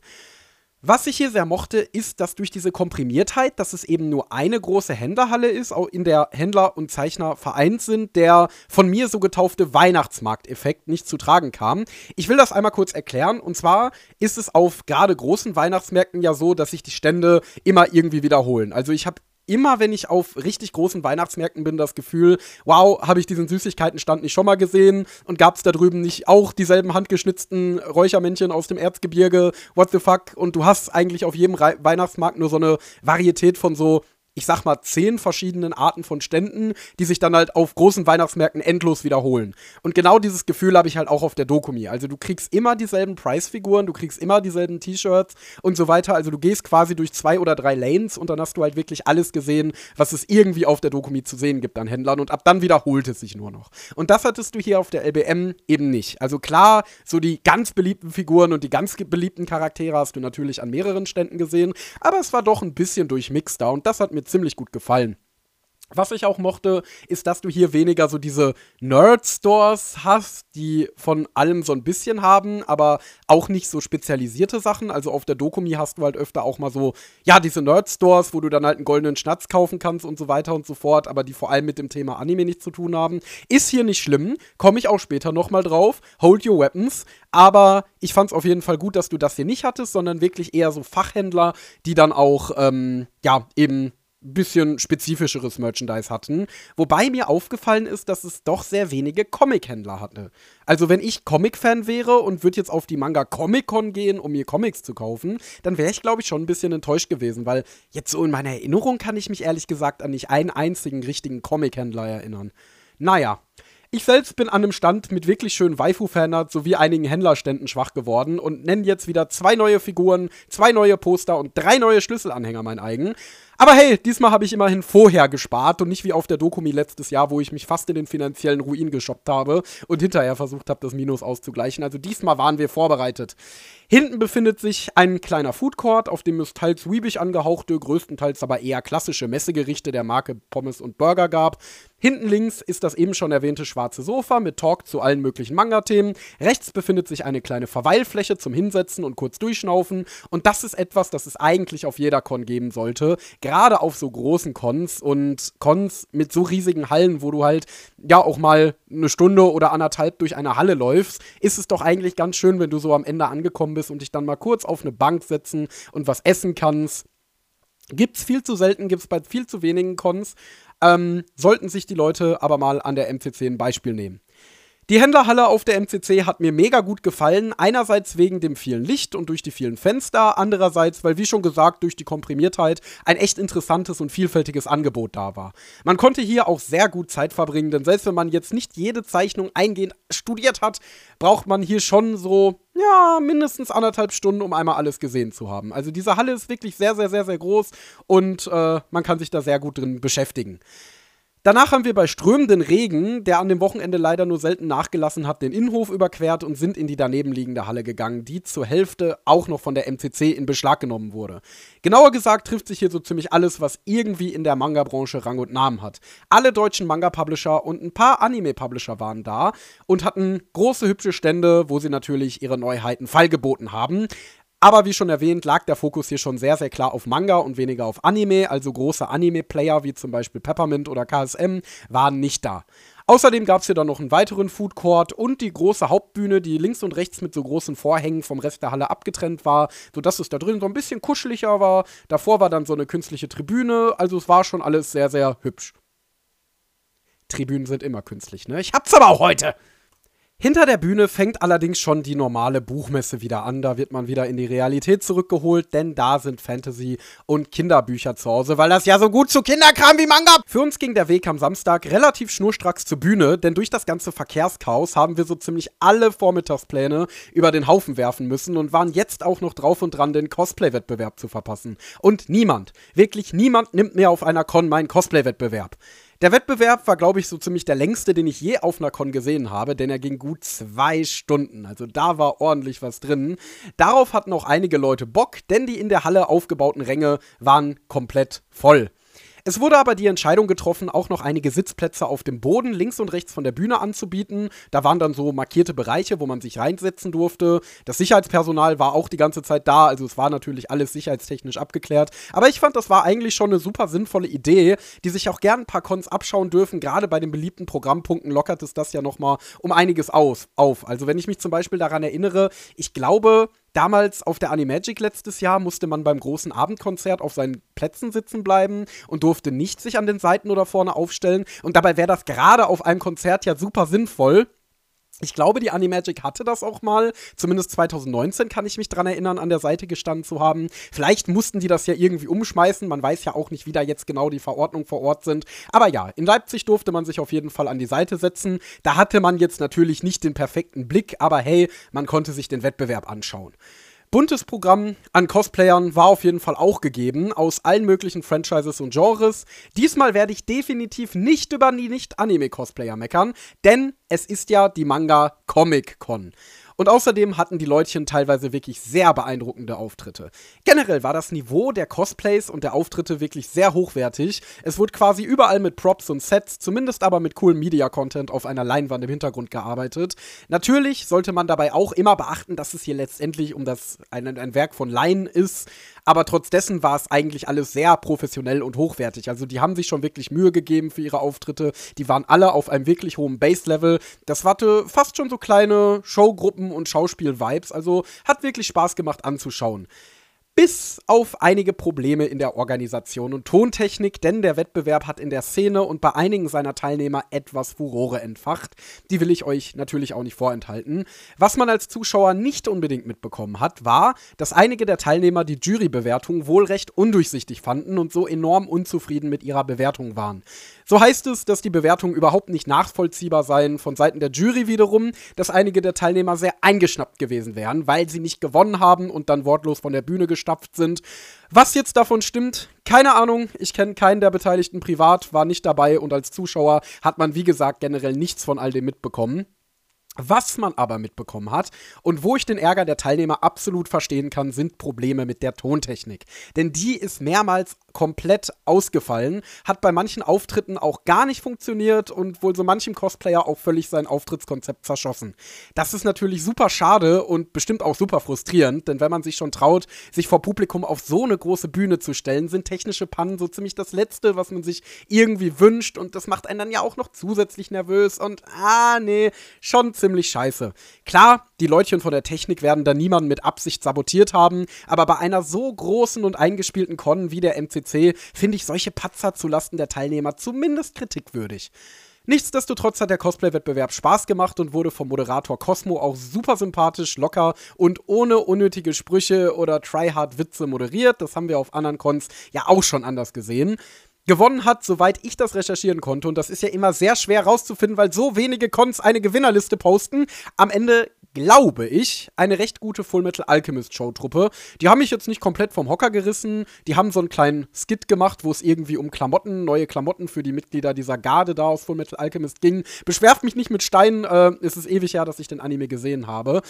Was ich hier sehr mochte, ist, dass durch diese Komprimiertheit, dass es eben nur eine große Händlerhalle ist, auch in der Händler und Zeichner vereint sind, der von mir so getaufte Weihnachtsmarkteffekt nicht zu tragen kam. Ich will das einmal kurz erklären. Und zwar ist es auf gerade großen Weihnachtsmärkten ja so, dass sich die Stände immer irgendwie wiederholen. Also ich habe immer, wenn ich auf richtig großen Weihnachtsmärkten bin, das Gefühl, wow, habe ich diesen Süßigkeitenstand nicht schon mal gesehen und gab es da drüben nicht auch dieselben handgeschnitzten Räuchermännchen aus dem Erzgebirge, what the fuck, und du hast eigentlich auf jedem Re- Weihnachtsmarkt nur so eine Varietät von so, ich sag mal, zehn verschiedenen Arten von Ständen, die sich dann halt auf großen Weihnachtsmärkten endlos wiederholen. Und genau dieses Gefühl habe ich halt auch auf der Dokumi. Also du kriegst immer dieselben Price-Figuren, du kriegst immer dieselben T-Shirts und so weiter. Also du gehst quasi durch zwei oder drei Lanes und dann hast du halt wirklich alles gesehen, was es irgendwie auf der Dokumi zu sehen gibt an Händlern. Und ab dann wiederholt es sich nur noch. Und das hattest du hier auf der L B M eben nicht. Also klar, so die ganz beliebten Figuren und die ganz beliebten Charaktere hast du natürlich an mehreren Ständen gesehen, aber es war doch ein bisschen durchmixter und das hat mir ziemlich gut gefallen. Was ich auch mochte, ist, dass du hier weniger so diese Nerd-Stores hast, die von allem so ein bisschen haben, aber auch nicht so spezialisierte Sachen. Also auf der Dokumi hast du halt öfter auch mal so, ja, diese Nerd-Stores, wo du dann halt einen goldenen Schnatz kaufen kannst und so weiter und so fort, aber die vor allem mit dem Thema Anime nichts zu tun haben. Ist hier nicht schlimm, komme ich auch später nochmal drauf. Hold your weapons. Aber ich fand es auf jeden Fall gut, dass du das hier nicht hattest, sondern wirklich eher so Fachhändler, die dann auch, ähm, ja, eben bisschen spezifischeres Merchandise hatten. Wobei mir aufgefallen ist, dass es doch sehr wenige Comic-Händler hatte. Also wenn ich Comic-Fan wäre und würde jetzt auf die Manga Comic Con gehen, um mir Comics zu kaufen, dann wäre ich, glaube ich, schon ein bisschen enttäuscht gewesen, weil jetzt so in meiner Erinnerung kann ich mich ehrlich gesagt an nicht einen einzigen richtigen Comic-Händler erinnern. Naja. Ich selbst bin an einem Stand mit wirklich schönen Waifu-Fanart sowie einigen Händlerständen schwach geworden und nenne jetzt wieder zwei neue Figuren, zwei neue Poster und drei neue Schlüsselanhänger mein eigen. Aber hey, diesmal habe ich immerhin vorher gespart und nicht wie auf der Dokumi letztes Jahr, wo ich mich fast in den finanziellen Ruin geshoppt habe und hinterher versucht habe, das Minus auszugleichen. Also diesmal waren wir vorbereitet. Hinten befindet sich ein kleiner Foodcourt, auf dem es teils weebig angehauchte, größtenteils aber eher klassische Messegerichte der Marke Pommes und Burger gab. Hinten links ist das eben schon erwähnte schwarze Sofa mit Talk zu allen möglichen Manga-Themen. Rechts befindet sich eine kleine Verweilfläche zum Hinsetzen und kurz durchschnaufen. Und das ist etwas, das es eigentlich auf jeder Con geben sollte. Gerade auf so großen Cons und Cons mit so riesigen Hallen, wo du halt ja auch mal eine Stunde oder anderthalb durch eine Halle läufst, ist es doch eigentlich ganz schön, wenn du so am Ende angekommen bist und dich dann mal kurz auf eine Bank setzen und was essen kannst. Gibt's viel zu selten, gibt's bei viel zu wenigen Cons. Ähm, sollten sich die Leute aber mal an der M C C ein Beispiel nehmen. Die Händlerhalle auf der M C C hat mir mega gut gefallen. Einerseits wegen dem vielen Licht und durch die vielen Fenster. Andererseits, weil, wie schon gesagt, durch die Komprimiertheit ein echt interessantes und vielfältiges Angebot da war. Man konnte hier auch sehr gut Zeit verbringen, denn selbst wenn man jetzt nicht jede Zeichnung eingehend studiert hat, braucht man hier schon so, ja, mindestens anderthalb Stunden, um einmal alles gesehen zu haben. Also diese Halle ist wirklich sehr, sehr, sehr, sehr groß und äh, man kann sich da sehr gut drin beschäftigen. Danach haben wir bei strömenden Regen, der an dem Wochenende leider nur selten nachgelassen hat, den Innenhof überquert und sind in die daneben liegende Halle gegangen, die zur Hälfte auch noch von der M C C in Beschlag genommen wurde. Genauer gesagt trifft sich hier so ziemlich alles, was irgendwie in der Manga-Branche Rang und Namen hat. Alle deutschen Manga-Publisher und ein paar Anime-Publisher waren da und hatten große, hübsche Stände, wo sie natürlich ihre Neuheiten feilgeboten haben. Aber wie schon erwähnt, lag der Fokus hier schon sehr, sehr klar auf Manga und weniger auf Anime. Also große Anime-Player wie zum Beispiel Peppermint oder K S M waren nicht da. Außerdem gab es hier dann noch einen weiteren Foodcourt und die große Hauptbühne, die links und rechts mit so großen Vorhängen vom Rest der Halle abgetrennt war, sodass es da drin so ein bisschen kuscheliger war. Davor war dann so eine künstliche Tribüne, also es war schon alles sehr, sehr hübsch. Tribünen sind immer künstlich, ne? Ich hab's aber auch heute! Hinter der Bühne fängt allerdings schon die normale Buchmesse wieder an. Da wird man wieder in die Realität zurückgeholt, denn da sind Fantasy- und Kinderbücher zu Hause, weil das ja so gut zu Kinderkram wie Manga. Für uns ging der Weg am Samstag relativ schnurstracks zur Bühne, denn durch das ganze Verkehrschaos haben wir so ziemlich alle Vormittagspläne über den Haufen werfen müssen und waren jetzt auch noch drauf und dran, den Cosplay-Wettbewerb zu verpassen. Und niemand, wirklich niemand nimmt mehr auf einer Con meinen Cosplay-Wettbewerb. Der Wettbewerb war, glaube ich, so ziemlich der längste, den ich je auf einer Con gesehen habe, denn er ging gut zwei Stunden. Also da war ordentlich was drin. Darauf hatten auch einige Leute Bock, denn die in der Halle aufgebauten Ränge waren komplett voll. Es wurde aber die Entscheidung getroffen, auch noch einige Sitzplätze auf dem Boden links und rechts von der Bühne anzubieten. Da waren dann so markierte Bereiche, wo man sich reinsetzen durfte. Das Sicherheitspersonal war auch die ganze Zeit da, also es war natürlich alles sicherheitstechnisch abgeklärt. Aber ich fand, das war eigentlich schon eine super sinnvolle Idee, die sich auch gern ein paar Cons abschauen dürfen. Gerade bei den beliebten Programmpunkten lockert es das ja nochmal um einiges aus, auf. Also wenn ich mich zum Beispiel daran erinnere, ich glaube, damals auf der Animagic letztes Jahr musste man beim großen Abendkonzert auf seinen Plätzen sitzen bleiben und durfte nicht sich an den Seiten oder vorne aufstellen. Und dabei wäre das gerade auf einem Konzert ja super sinnvoll. Ich glaube, die Animagic hatte das auch mal, zumindest zwanzig neunzehn kann ich mich dran erinnern, an der Seite gestanden zu haben. Vielleicht mussten die das ja irgendwie umschmeißen, man weiß ja auch nicht, wie da jetzt genau die Verordnungen vor Ort sind. Aber ja, in Leipzig durfte man sich auf jeden Fall an die Seite setzen. Da hatte man jetzt natürlich nicht den perfekten Blick, aber hey, man konnte sich den Wettbewerb anschauen. Buntes Programm an Cosplayern war auf jeden Fall auch gegeben, aus allen möglichen Franchises und Genres. Diesmal werde ich definitiv nicht über die Nicht-Anime-Cosplayer meckern, denn es ist ja die Manga-Comic-Con. Und außerdem hatten die Leutchen teilweise wirklich sehr beeindruckende Auftritte. Generell war das Niveau der Cosplays und der Auftritte wirklich sehr hochwertig. Es wurde quasi überall mit Props und Sets, zumindest aber mit coolem Media-Content auf einer Leinwand im Hintergrund gearbeitet. Natürlich sollte man dabei auch immer beachten, dass es hier letztendlich um das ein, ein Werk von Laien ist. Aber trotz dessen war es eigentlich alles sehr professionell und hochwertig. Also die haben sich schon wirklich Mühe gegeben für ihre Auftritte. Die waren alle auf einem wirklich hohen Base-Level. Das hatte fast schon so kleine Showgruppen und Schauspiel-Vibes. Also hat wirklich Spaß gemacht anzuschauen. Bis auf einige Probleme in der Organisation und Tontechnik, denn der Wettbewerb hat in der Szene und bei einigen seiner Teilnehmer etwas Furore entfacht. Die will ich euch natürlich auch nicht vorenthalten. Was man als Zuschauer nicht unbedingt mitbekommen hat, war, dass einige der Teilnehmer die Jurybewertung wohl recht undurchsichtig fanden und so enorm unzufrieden mit ihrer Bewertung waren. So heißt es, dass die Bewertungen überhaupt nicht nachvollziehbar seien, von Seiten der Jury wiederum, dass einige der Teilnehmer sehr eingeschnappt gewesen wären, weil sie nicht gewonnen haben und dann wortlos von der Bühne geschickt vollgestapft sind. Was jetzt davon stimmt, keine Ahnung. Ich kenne keinen der Beteiligten privat, war nicht dabei und als Zuschauer hat man, wie gesagt, generell nichts von all dem mitbekommen. Was man aber mitbekommen hat und wo ich den Ärger der Teilnehmer absolut verstehen kann, sind Probleme mit der Tontechnik. Denn die ist mehrmals komplett ausgefallen, hat bei manchen Auftritten auch gar nicht funktioniert und wohl so manchem Cosplayer auch völlig sein Auftrittskonzept zerschossen. Das ist natürlich super schade und bestimmt auch super frustrierend, denn wenn man sich schon traut, sich vor Publikum auf so eine große Bühne zu stellen, sind technische Pannen so ziemlich das Letzte, was man sich irgendwie wünscht und das macht einen dann ja auch noch zusätzlich nervös und ah, nee, schon ziemlich scheiße. Klar, die Leutchen von der Technik werden da niemanden mit Absicht sabotiert haben, aber bei einer so großen und eingespielten Con wie der M C C finde ich solche Patzer zulasten der Teilnehmer zumindest kritikwürdig. Nichtsdestotrotz hat der Cosplay-Wettbewerb Spaß gemacht und wurde vom Moderator Cosmo auch super sympathisch, locker und ohne unnötige Sprüche oder Tryhard-Witze moderiert. Das haben wir auf anderen Cons ja auch schon anders gesehen. Gewonnen hat, soweit ich das recherchieren konnte, und das ist ja immer sehr schwer rauszufinden, weil so wenige Cons eine Gewinnerliste posten, am Ende, glaube ich, eine recht gute Fullmetal Alchemist Show-Truppe. Die haben mich jetzt nicht komplett vom Hocker gerissen, die haben so einen kleinen Skit gemacht, wo es irgendwie um Klamotten, neue Klamotten für die Mitglieder dieser Garde da aus Fullmetal Alchemist ging. Beschwerft mich nicht mit Steinen, äh, es ist ewig her, dass ich den Anime gesehen habe.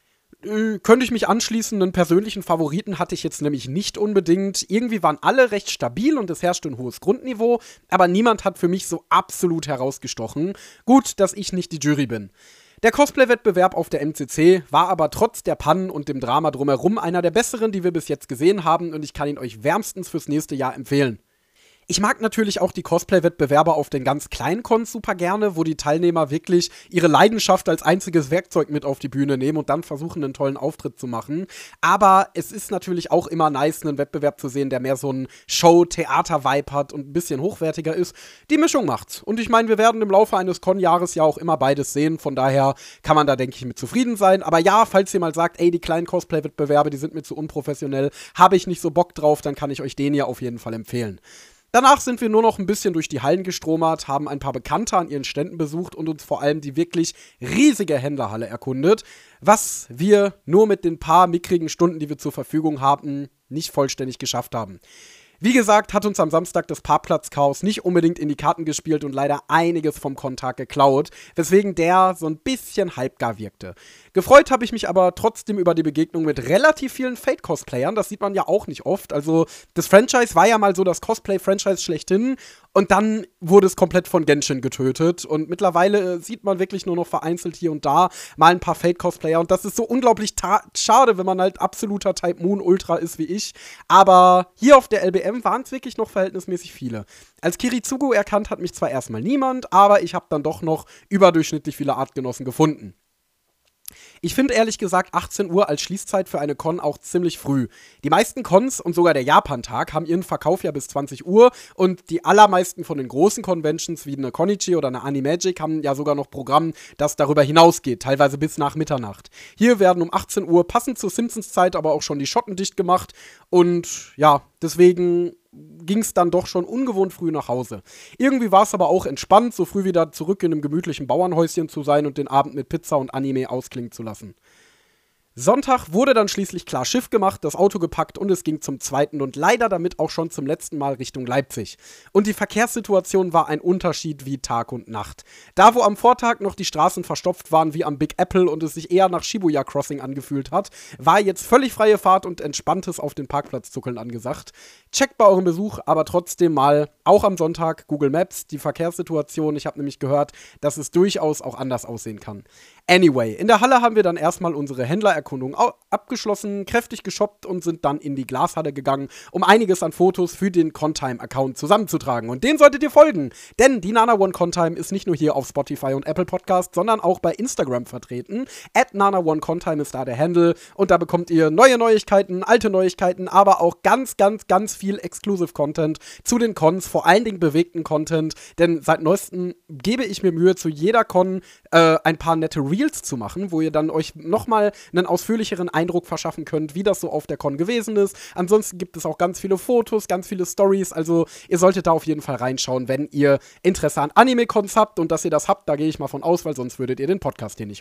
Äh, könnte ich mich anschließen, einen persönlichen Favoriten hatte ich jetzt nämlich nicht unbedingt. Irgendwie waren alle recht stabil und es herrschte ein hohes Grundniveau, aber niemand hat für mich so absolut herausgestochen. Gut, dass ich nicht die Jury bin. Der Cosplay-Wettbewerb auf der M C C war aber trotz der Pannen und dem Drama drumherum einer der besseren, die wir bis jetzt gesehen haben und ich kann ihn euch wärmstens fürs nächste Jahr empfehlen. Ich mag natürlich auch die Cosplay-Wettbewerbe auf den ganz kleinen Cons super gerne, wo die Teilnehmer wirklich ihre Leidenschaft als einziges Werkzeug mit auf die Bühne nehmen und dann versuchen, einen tollen Auftritt zu machen. Aber es ist natürlich auch immer nice, einen Wettbewerb zu sehen, der mehr so einen Show-Theater-Vibe hat und ein bisschen hochwertiger ist. Die Mischung macht's. Und ich meine, wir werden im Laufe eines Con-Jahres ja auch immer beides sehen. Von daher kann man da, denke ich, mit zufrieden sein. Aber ja, falls ihr mal sagt, ey, die kleinen Cosplay-Wettbewerbe, die sind mir zu unprofessionell, habe ich nicht so Bock drauf, dann kann ich euch den ja auf jeden Fall empfehlen. Danach sind wir nur noch ein bisschen durch die Hallen gestromert, haben ein paar Bekannte an ihren Ständen besucht und uns vor allem die wirklich riesige Händlerhalle erkundet, was wir nur mit den paar mickrigen Stunden, die wir zur Verfügung haben, nicht vollständig geschafft haben. Wie gesagt, hat uns am Samstag das Parkplatzchaos nicht unbedingt in die Karten gespielt und leider einiges vom Kontakt geklaut, weswegen der so ein bisschen halbgar wirkte. Gefreut habe ich mich aber trotzdem über die Begegnung mit relativ vielen Fate-Cosplayern, das sieht man ja auch nicht oft. Also das Franchise war ja mal so das Cosplay-Franchise schlechthin und dann wurde es komplett von Genshin getötet und mittlerweile sieht man wirklich nur noch vereinzelt hier und da mal ein paar Fate-Cosplayer und das ist so unglaublich schade, wenn man halt absoluter Type Moon Ultra ist wie ich, aber hier auf der L B M waren es wirklich noch verhältnismäßig viele. Als Kiritsugu erkannt hat mich zwar erstmal niemand, aber ich habe dann doch noch überdurchschnittlich viele Artgenossen gefunden. Ich finde ehrlich gesagt achtzehn Uhr als Schließzeit für eine Con auch ziemlich früh. Die meisten Cons und sogar der Japan-Tag haben ihren Verkauf ja bis zwanzig Uhr und die allermeisten von den großen Conventions wie eine Konichi oder eine Animagic haben ja sogar noch Programm, das darüber hinausgeht, teilweise bis nach Mitternacht. Hier werden um achtzehn Uhr passend zur Simpsons-Zeit aber auch schon die Schotten dicht gemacht und ja, deswegen ging es dann doch schon ungewohnt früh nach Hause. Irgendwie war es aber auch entspannt, so früh wieder zurück in einem gemütlichen Bauernhäuschen zu sein und den Abend mit Pizza und Anime ausklingen zu lassen. Sonntag wurde dann schließlich klar Schiff gemacht, das Auto gepackt und es ging zum zweiten und leider damit auch schon zum letzten Mal Richtung Leipzig. Und die Verkehrssituation war ein Unterschied wie Tag und Nacht. Da, wo am Vortag noch die Straßen verstopft waren wie am Big Apple und es sich eher nach Shibuya Crossing angefühlt hat, war jetzt völlig freie Fahrt und entspanntes auf den Parkplatz zuckeln angesagt. Checkt bei eurem Besuch aber trotzdem mal, auch am Sonntag, Google Maps, die Verkehrssituation. Ich habe nämlich gehört, dass es durchaus auch anders aussehen kann. Anyway, in der Halle haben wir dann erstmal unsere Händlererkundung abgeschlossen, kräftig geshoppt und sind dann in die Glashalle gegangen, um einiges an Fotos für den Contime-Account zusammenzutragen. Und den solltet ihr folgen, denn die Nana One Contime ist nicht nur hier auf Spotify und Apple Podcast, sondern auch bei Instagram vertreten. at Nana One Contime ist da der Handle und da bekommt ihr neue Neuigkeiten, alte Neuigkeiten, aber auch ganz, ganz, ganz viel Exclusive Content zu den Cons, vor allen Dingen bewegten Content, denn seit neuestem gebe ich mir Mühe, zu jeder Con äh, ein paar nette Reels zu machen, wo ihr dann euch nochmal einen ausführlicheren Eindruck verschaffen könnt, wie das so auf der Con gewesen ist. Ansonsten gibt es auch ganz viele Fotos, ganz viele Stories, also ihr solltet da auf jeden Fall reinschauen, wenn ihr Interesse an Anime-Cons habt und dass ihr das habt, da gehe ich mal von aus, weil sonst würdet ihr den Podcast hier nicht hören.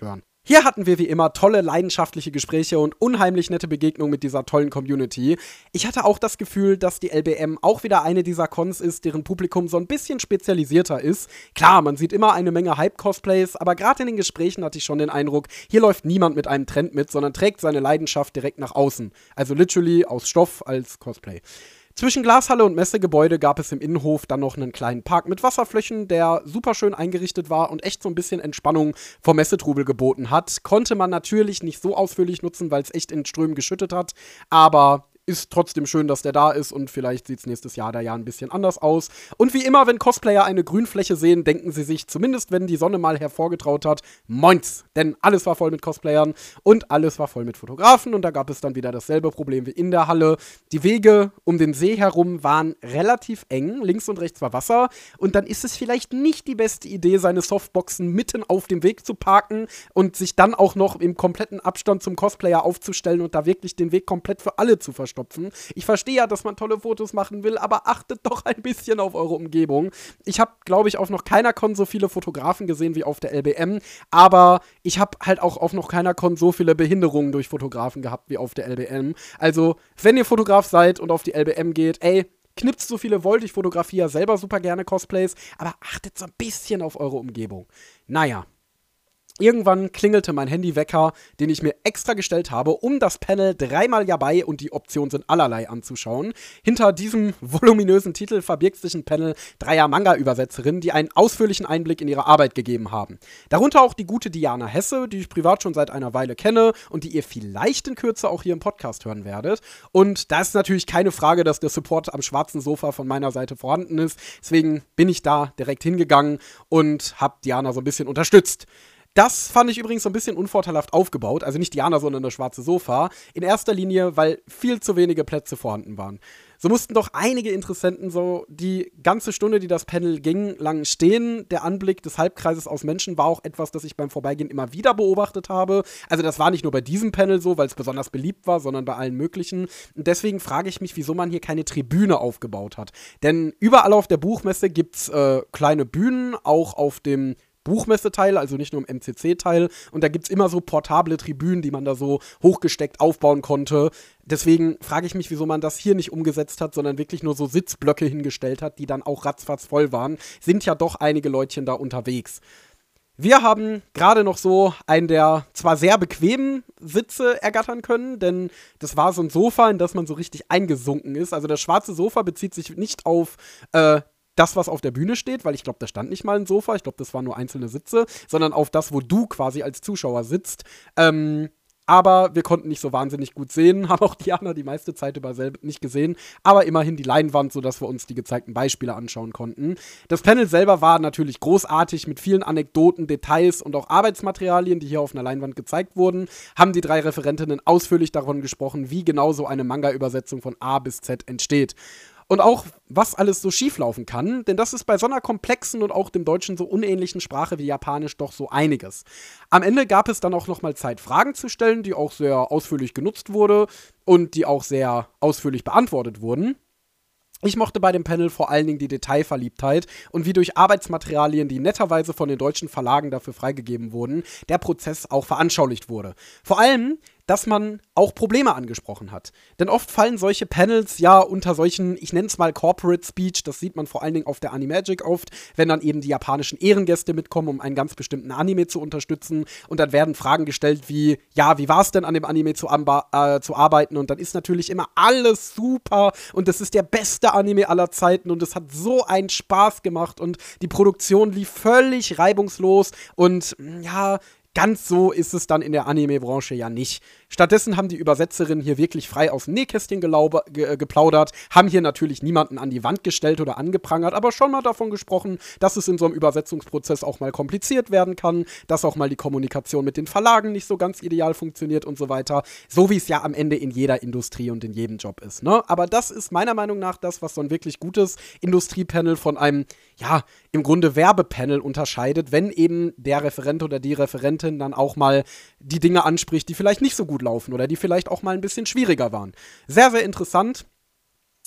Hier hatten wir wie immer tolle, leidenschaftliche Gespräche und unheimlich nette Begegnungen mit dieser tollen Community. Ich hatte auch das Gefühl, dass die L B M auch wieder eine dieser Cons ist, deren Publikum so ein bisschen spezialisierter ist. Klar, man sieht immer eine Menge Hype-Cosplays, aber gerade in den Gesprächen hatte ich schon den Eindruck, hier läuft niemand mit einem Trend mit, sondern trägt seine Leidenschaft direkt nach außen. Also literally aus Stoff als Cosplay. Zwischen Glashalle und Messegebäude gab es im Innenhof dann noch einen kleinen Park mit Wasserflächen, der super schön eingerichtet war und echt so ein bisschen Entspannung vom Messetrubel geboten hat. Konnte man natürlich nicht so ausführlich nutzen, weil es echt in Strömen geschüttet hat, aber ist trotzdem schön, dass der da ist und vielleicht sieht es nächstes Jahr da ja ein bisschen anders aus. Und wie immer, wenn Cosplayer eine Grünfläche sehen, denken sie sich, zumindest wenn die Sonne mal hervorgetraut hat, moins. Denn alles war voll mit Cosplayern und alles war voll mit Fotografen und da gab es dann wieder dasselbe Problem wie in der Halle. Die Wege um den See herum waren relativ eng, links und rechts war Wasser und dann ist es vielleicht nicht die beste Idee, seine Softboxen mitten auf dem Weg zu parken und sich dann auch noch im kompletten Abstand zum Cosplayer aufzustellen und da wirklich den Weg komplett für alle zu verstopfen. Ich verstehe ja, dass man tolle Fotos machen will, aber achtet doch ein bisschen auf eure Umgebung. Ich habe, glaube ich, auf noch keiner Con so viele Fotografen gesehen wie auf der L B M, aber ich habe halt auch auf noch keiner Con so viele Behinderungen durch Fotografen gehabt wie auf der L B M. Also, wenn ihr Fotograf seid und auf die L B M geht, ey, knipst so viele wollt, ich fotografiere ja selber super gerne Cosplays, aber achtet so ein bisschen auf eure Umgebung. Naja. Irgendwann klingelte mein Handywecker, den ich mir extra gestellt habe, um das Panel dreimal Yabai und die Option sind allerlei anzuschauen. Hinter diesem voluminösen Titel verbirgt sich ein Panel dreier Manga-Übersetzerinnen, die einen ausführlichen Einblick in ihre Arbeit gegeben haben. Darunter auch die gute Diana Hesse, die ich privat schon seit einer Weile kenne und die ihr vielleicht in Kürze auch hier im Podcast hören werdet. Und da ist natürlich keine Frage, dass der Support am schwarzen Sofa von meiner Seite vorhanden ist. Deswegen bin ich da direkt hingegangen und habe Diana so ein bisschen unterstützt. Das fand ich übrigens so ein bisschen unvorteilhaft aufgebaut, also nicht Diana, sondern das schwarze Sofa. In erster Linie, weil viel zu wenige Plätze vorhanden waren. So mussten doch einige Interessenten so die ganze Stunde, die das Panel ging, lang stehen. Der Anblick des Halbkreises aus Menschen war auch etwas, das ich beim Vorbeigehen immer wieder beobachtet habe. Also das war nicht nur bei diesem Panel so, weil es besonders beliebt war, sondern bei allen möglichen. Und deswegen frage ich mich, wieso man hier keine Tribüne aufgebaut hat. Denn überall auf der Buchmesse gibt's äh, kleine Bühnen, auch auf dem Buchmesseteil, also nicht nur im M C C-Teil. Und da gibt's immer so portable Tribünen, die man da so hochgesteckt aufbauen konnte. Deswegen frage ich mich, wieso man das hier nicht umgesetzt hat, sondern wirklich nur so Sitzblöcke hingestellt hat, die dann auch ratzfatz voll waren. Sind ja doch einige Leutchen da unterwegs. Wir haben gerade noch so einen der zwar sehr bequemen Sitze ergattern können, denn das war so ein Sofa, in das man so richtig eingesunken ist. Also das schwarze Sofa bezieht sich nicht auf äh, das, was auf der Bühne steht, weil ich glaube, da stand nicht mal ein Sofa, ich glaube, das waren nur einzelne Sitze, sondern auf das, wo du quasi als Zuschauer sitzt. Ähm, aber wir konnten nicht so wahnsinnig gut sehen, haben auch Diana die meiste Zeit über selber nicht gesehen, aber immerhin die Leinwand, sodass wir uns die gezeigten Beispiele anschauen konnten. Das Panel selber war natürlich großartig mit vielen Anekdoten, Details und auch Arbeitsmaterialien, die hier auf einer Leinwand gezeigt wurden, haben die drei Referentinnen ausführlich davon gesprochen, wie genau so eine Manga-Übersetzung von A bis Z entsteht. Und auch, was alles so schieflaufen kann, denn das ist bei so einer komplexen und auch dem Deutschen so unähnlichen Sprache wie Japanisch doch so einiges. Am Ende gab es dann auch nochmal Zeit, Fragen zu stellen, die auch sehr ausführlich genutzt wurde und die auch sehr ausführlich beantwortet wurden. Ich mochte bei dem Panel vor allen Dingen die Detailverliebtheit und wie durch Arbeitsmaterialien, die netterweise von den deutschen Verlagen dafür freigegeben wurden, der Prozess auch veranschaulicht wurde. Vor allem, dass man auch Probleme angesprochen hat. Denn oft fallen solche Panels ja unter solchen, ich nenne es mal Corporate Speech, das sieht man vor allen Dingen auf der Animagic oft, wenn dann eben die japanischen Ehrengäste mitkommen, um einen ganz bestimmten Anime zu unterstützen und dann werden Fragen gestellt wie, ja, wie war es denn an dem Anime zu, äh, zu arbeiten und dann ist natürlich immer alles super und das ist der beste Anime aller Zeiten und es hat so einen Spaß gemacht und die Produktion lief völlig reibungslos und ja, ganz so ist es dann in der Anime-Branche ja nicht. Stattdessen haben die Übersetzerinnen hier wirklich frei aus dem Nähkästchen gelaube, ge, geplaudert, haben hier natürlich niemanden an die Wand gestellt oder angeprangert, aber schon mal davon gesprochen, dass es in so einem Übersetzungsprozess auch mal kompliziert werden kann, dass auch mal die Kommunikation mit den Verlagen nicht so ganz ideal funktioniert und so weiter. So wie es ja am Ende in jeder Industrie und in jedem Job ist, ne? Aber das ist meiner Meinung nach das, was so ein wirklich gutes Industriepanel von einem, ja, im Grunde Werbepanel unterscheidet, wenn eben der Referent oder die Referentin dann auch mal die Dinge anspricht, die vielleicht nicht so gut laufen oder die vielleicht auch mal ein bisschen schwieriger waren. Sehr, sehr interessant.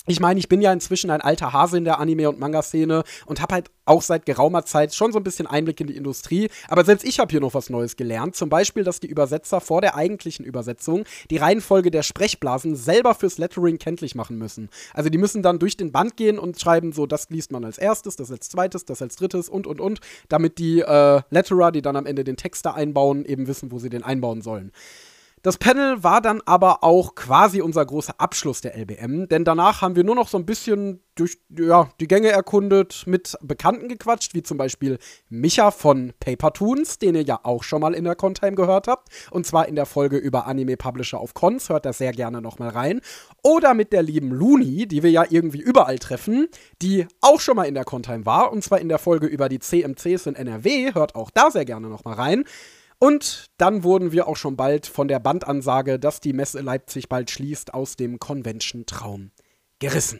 Ich meine, ich bin ja inzwischen ein alter Hase in der Anime- und Manga-Szene und habe halt auch seit geraumer Zeit schon so ein bisschen Einblick in die Industrie. Aber selbst ich habe hier noch was Neues gelernt. Zum Beispiel, dass die Übersetzer vor der eigentlichen Übersetzung die Reihenfolge der Sprechblasen selber fürs Lettering kenntlich machen müssen. Also die müssen dann durch den Band gehen und schreiben so, das liest man als erstes, das als zweites, das als drittes und, und, und. Damit die äh, Letterer, die dann am Ende den Text da einbauen, eben wissen, wo sie den einbauen sollen. Das Panel war dann aber auch quasi unser großer Abschluss der L B M, denn danach haben wir nur noch so ein bisschen durch ja, die Gänge erkundet, mit Bekannten gequatscht, wie zum Beispiel Micha von Papertoons, den ihr ja auch schon mal in der Contime gehört habt, und zwar in der Folge über Anime-Publisher auf Cons, hört da sehr gerne noch mal rein, oder mit der lieben Luni, die wir ja irgendwie überall treffen, die auch schon mal in der Contime war, und zwar in der Folge über die C M Cs in N R W, hört auch da sehr gerne noch mal rein. Und dann wurden wir auch schon bald von der Bandansage, dass die Messe Leipzig bald schließt, aus dem Convention-Traum gerissen.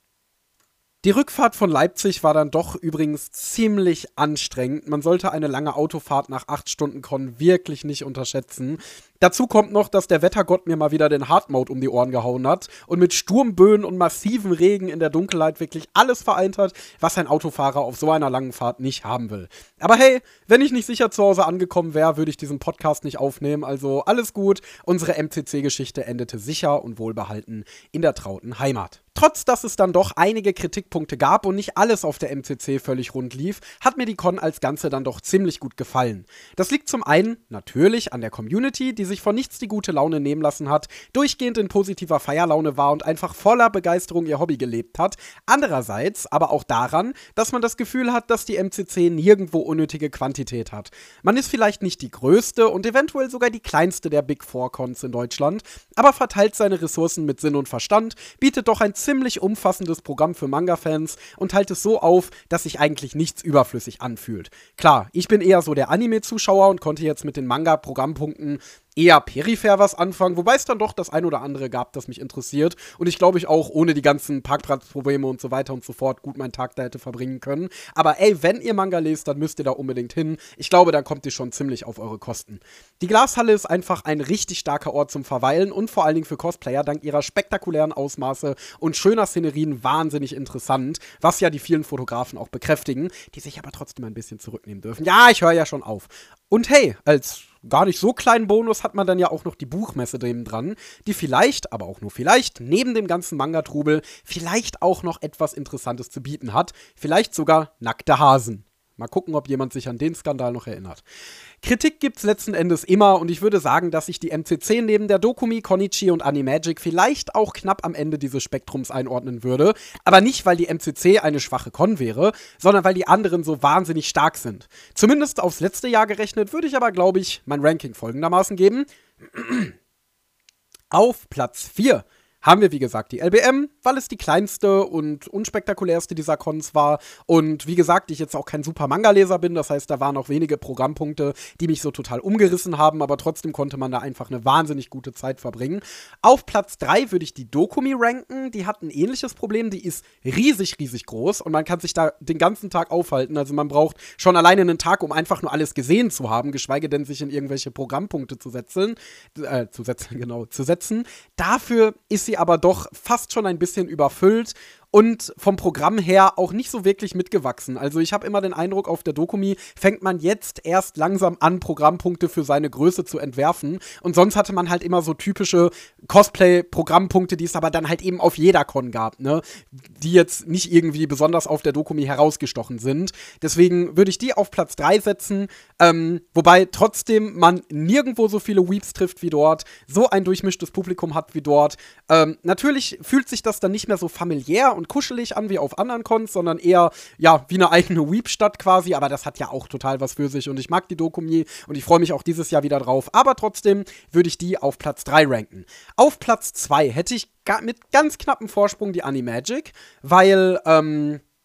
Die Rückfahrt von Leipzig war dann doch übrigens ziemlich anstrengend. Man sollte eine lange Autofahrt nach acht Stunden Con wirklich nicht unterschätzen. Dazu kommt noch, dass der Wettergott mir mal wieder den Hardmode um die Ohren gehauen hat und mit Sturmböen und massivem Regen in der Dunkelheit wirklich alles vereint hat, was ein Autofahrer auf so einer langen Fahrt nicht haben will. Aber hey, wenn ich nicht sicher zu Hause angekommen wäre, würde ich diesen Podcast nicht aufnehmen. Also alles gut, unsere M C C-Geschichte endete sicher und wohlbehalten in der trauten Heimat. Trotz, dass es dann doch einige Kritikpunkte gab und nicht alles auf der M C C völlig rund lief, hat mir die Con als Ganze dann doch ziemlich gut gefallen. Das liegt zum einen natürlich an der Community, die sich von nichts die gute Laune nehmen lassen hat, durchgehend in positiver Feierlaune war und einfach voller Begeisterung ihr Hobby gelebt hat. Andererseits aber auch daran, dass man das Gefühl hat, dass die M C C nirgendwo unnötige Quantität hat. Man ist vielleicht nicht die größte und eventuell sogar die kleinste der Big Four Cons in Deutschland, aber verteilt seine Ressourcen mit Sinn und Verstand, bietet doch ein ziemlich umfassendes Programm für Manga-Fans und teilt es so auf, dass sich eigentlich nichts überflüssig anfühlt. Klar, ich bin eher so der Anime-Zuschauer und konnte jetzt mit den Manga-Programmpunkten eher peripher was anfangen, wobei es dann doch das ein oder andere gab, das mich interessiert und ich glaube ich auch ohne die ganzen Parkplatzprobleme und so weiter und so fort gut meinen Tag da hätte verbringen können. Aber ey, wenn ihr Manga lest, dann müsst ihr da unbedingt hin. Ich glaube, dann kommt ihr schon ziemlich auf eure Kosten. Die Glashalle ist einfach ein richtig starker Ort zum Verweilen und vor allen Dingen für Cosplayer dank ihrer spektakulären Ausmaße und schöner Szenerien wahnsinnig interessant, was ja die vielen Fotografen auch bekräftigen, die sich aber trotzdem ein bisschen zurücknehmen dürfen. Ja, ich höre ja schon auf. Und hey, als gar nicht so kleinen Bonus hat man dann ja auch noch die Buchmesse neben dran, die vielleicht, aber auch nur vielleicht, neben dem ganzen Manga-Trubel vielleicht auch noch etwas Interessantes zu bieten hat. Vielleicht sogar nackte Hasen. Mal gucken, ob jemand sich an den Skandal noch erinnert. Kritik gibt's letzten Endes immer und ich würde sagen, dass sich die M C C neben der Dokumi, Konichi und Animagic vielleicht auch knapp am Ende dieses Spektrums einordnen würde. Aber nicht, weil die M C C eine schwache Con wäre, sondern weil die anderen so wahnsinnig stark sind. Zumindest aufs letzte Jahr gerechnet würde ich aber, glaube ich, mein Ranking folgendermaßen geben. Auf Platz vier haben wir, wie gesagt, die L B M, weil es die kleinste und unspektakulärste dieser Cons war. Und wie gesagt, ich jetzt auch kein super Manga-Leser bin, das heißt, da waren auch wenige Programmpunkte, die mich so total umgerissen haben, aber trotzdem konnte man da einfach eine wahnsinnig gute Zeit verbringen. Auf Platz drei würde ich die Dokumi ranken, die hat ein ähnliches Problem, die ist riesig, riesig groß und man kann sich da den ganzen Tag aufhalten, also man braucht schon alleine einen Tag, um einfach nur alles gesehen zu haben, geschweige denn sich in irgendwelche Programmpunkte zu setzen, äh, zu setzen, genau, zu setzen. Dafür ist sie aber doch fast schon ein bisschen überfüllt und vom Programm her auch nicht so wirklich mitgewachsen. Also ich habe immer den Eindruck, auf der Dokumi fängt man jetzt erst langsam an, Programmpunkte für seine Größe zu entwerfen. Und sonst hatte man halt immer so typische Cosplay-Programmpunkte, die es aber dann halt eben auf jeder Con gab, ne? Die jetzt nicht irgendwie besonders auf der Dokumi herausgestochen sind. Deswegen würde ich die auf Platz drei setzen. Ähm, wobei trotzdem man nirgendwo so viele Weeps trifft wie dort, so ein durchmischtes Publikum hat wie dort. Ähm, natürlich fühlt sich das dann nicht mehr so familiär und kuschelig an wie auf anderen Cons, sondern eher, ja, wie eine eigene Weep-Stadt quasi, aber das hat ja auch total was für sich und ich mag die Dokumi und ich freue mich auch dieses Jahr wieder drauf, aber trotzdem würde ich die auf Platz drei ranken. Auf Platz zwei hätte ich ga- mit ganz knappem Vorsprung die Animagic, weil, ähm,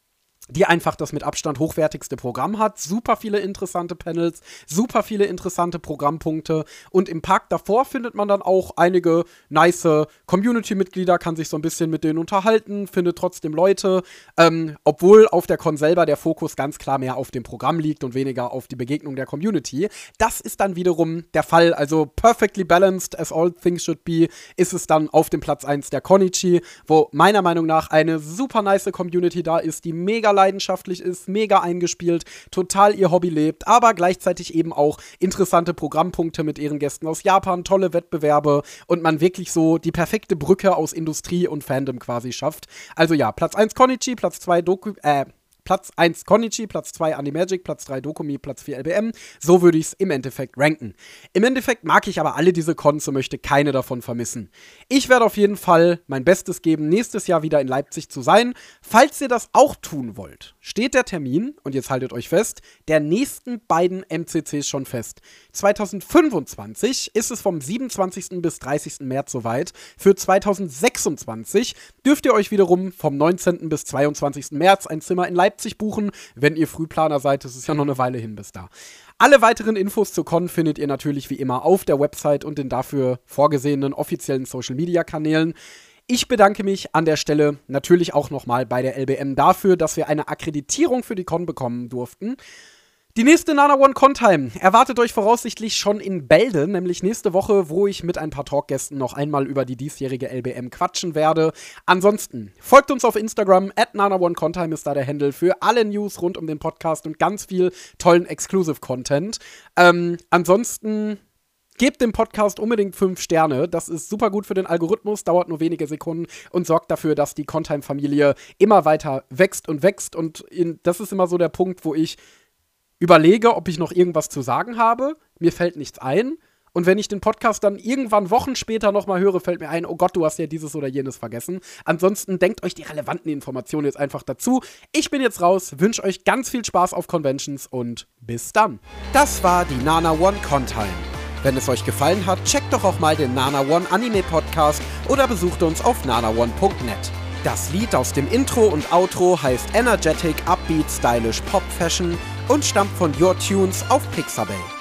die einfach das mit Abstand hochwertigste Programm hat. Super viele interessante Panels, super viele interessante Programmpunkte. Und im Park davor findet man dann auch einige nice Community-Mitglieder, kann sich so ein bisschen mit denen unterhalten, findet trotzdem Leute. Ähm, obwohl auf der Con selber der Fokus ganz klar mehr auf dem Programm liegt und weniger auf die Begegnung der Community. Das ist dann wiederum der Fall. Also perfectly balanced, as all things should be, ist es dann auf dem Platz eins der Konichi, wo meiner Meinung nach eine super nice Community da ist, die mega leidenschaftlich ist, mega eingespielt, total ihr Hobby lebt, aber gleichzeitig eben auch interessante Programmpunkte mit ihren Gästen aus Japan, tolle Wettbewerbe und man wirklich so die perfekte Brücke aus Industrie und Fandom quasi schafft. Also ja, Platz eins Konichi, Platz zwei Doku, äh, Platz eins Konichi, Platz zwei Animagic, Platz drei Dokumi, Platz vier L B M. So würde ich es im Endeffekt ranken. Im Endeffekt mag ich aber alle diese Cons und möchte keine davon vermissen. Ich werde auf jeden Fall mein Bestes geben, nächstes Jahr wieder in Leipzig zu sein. Falls ihr das auch tun wollt, steht der Termin, und jetzt haltet euch fest, der nächsten beiden M C Cs schon fest. zwanzig fünfundzwanzig ist es vom siebenundzwanzigsten bis dreißigsten März soweit. Für zwanzig sechsundzwanzig dürft ihr euch wiederum vom neunzehnten bis zweiundzwanzigsten März ein Zimmer in Leipzig buchen, wenn ihr Frühplaner seid. Es ist ja noch eine Weile hin bis da. Alle weiteren Infos zur Con findet ihr natürlich wie immer auf der Website und den dafür vorgesehenen offiziellen Social-Media-Kanälen. Ich bedanke mich an der Stelle natürlich auch nochmal bei der L B M dafür, dass wir eine Akkreditierung für die Con bekommen durften. Die nächste Nana One Con-Time erwartet euch voraussichtlich schon in Bälde, nämlich nächste Woche, wo ich mit ein paar Talkgästen noch einmal über die diesjährige L B M quatschen werde. Ansonsten folgt uns auf Instagram, at Nana One Con-Time ist da der Handle für alle News rund um den Podcast und ganz viel tollen Exclusive-Content. Ähm, ansonsten gebt dem Podcast unbedingt fünf Sterne. Das ist super gut für den Algorithmus, dauert nur wenige Sekunden und sorgt dafür, dass die Con-Time-Familie immer weiter wächst und wächst. Und in, das ist immer so der Punkt, wo ich überlege, ob ich noch irgendwas zu sagen habe. Mir fällt nichts ein. Und wenn ich den Podcast dann irgendwann Wochen später nochmal höre, fällt mir ein, oh Gott, du hast ja dieses oder jenes vergessen. Ansonsten denkt euch die relevanten Informationen jetzt einfach dazu. Ich bin jetzt raus, wünsche euch ganz viel Spaß auf Conventions und bis dann. Das war die Nana One Con-Time. Wenn es euch gefallen hat, checkt doch auch mal den Nana One Anime Podcast oder besucht uns auf nana one punkt net. Das Lied aus dem Intro und Outro heißt Energetic, Upbeat, Stylish Pop Fashion und stammt von Your Tunes auf Pixabay.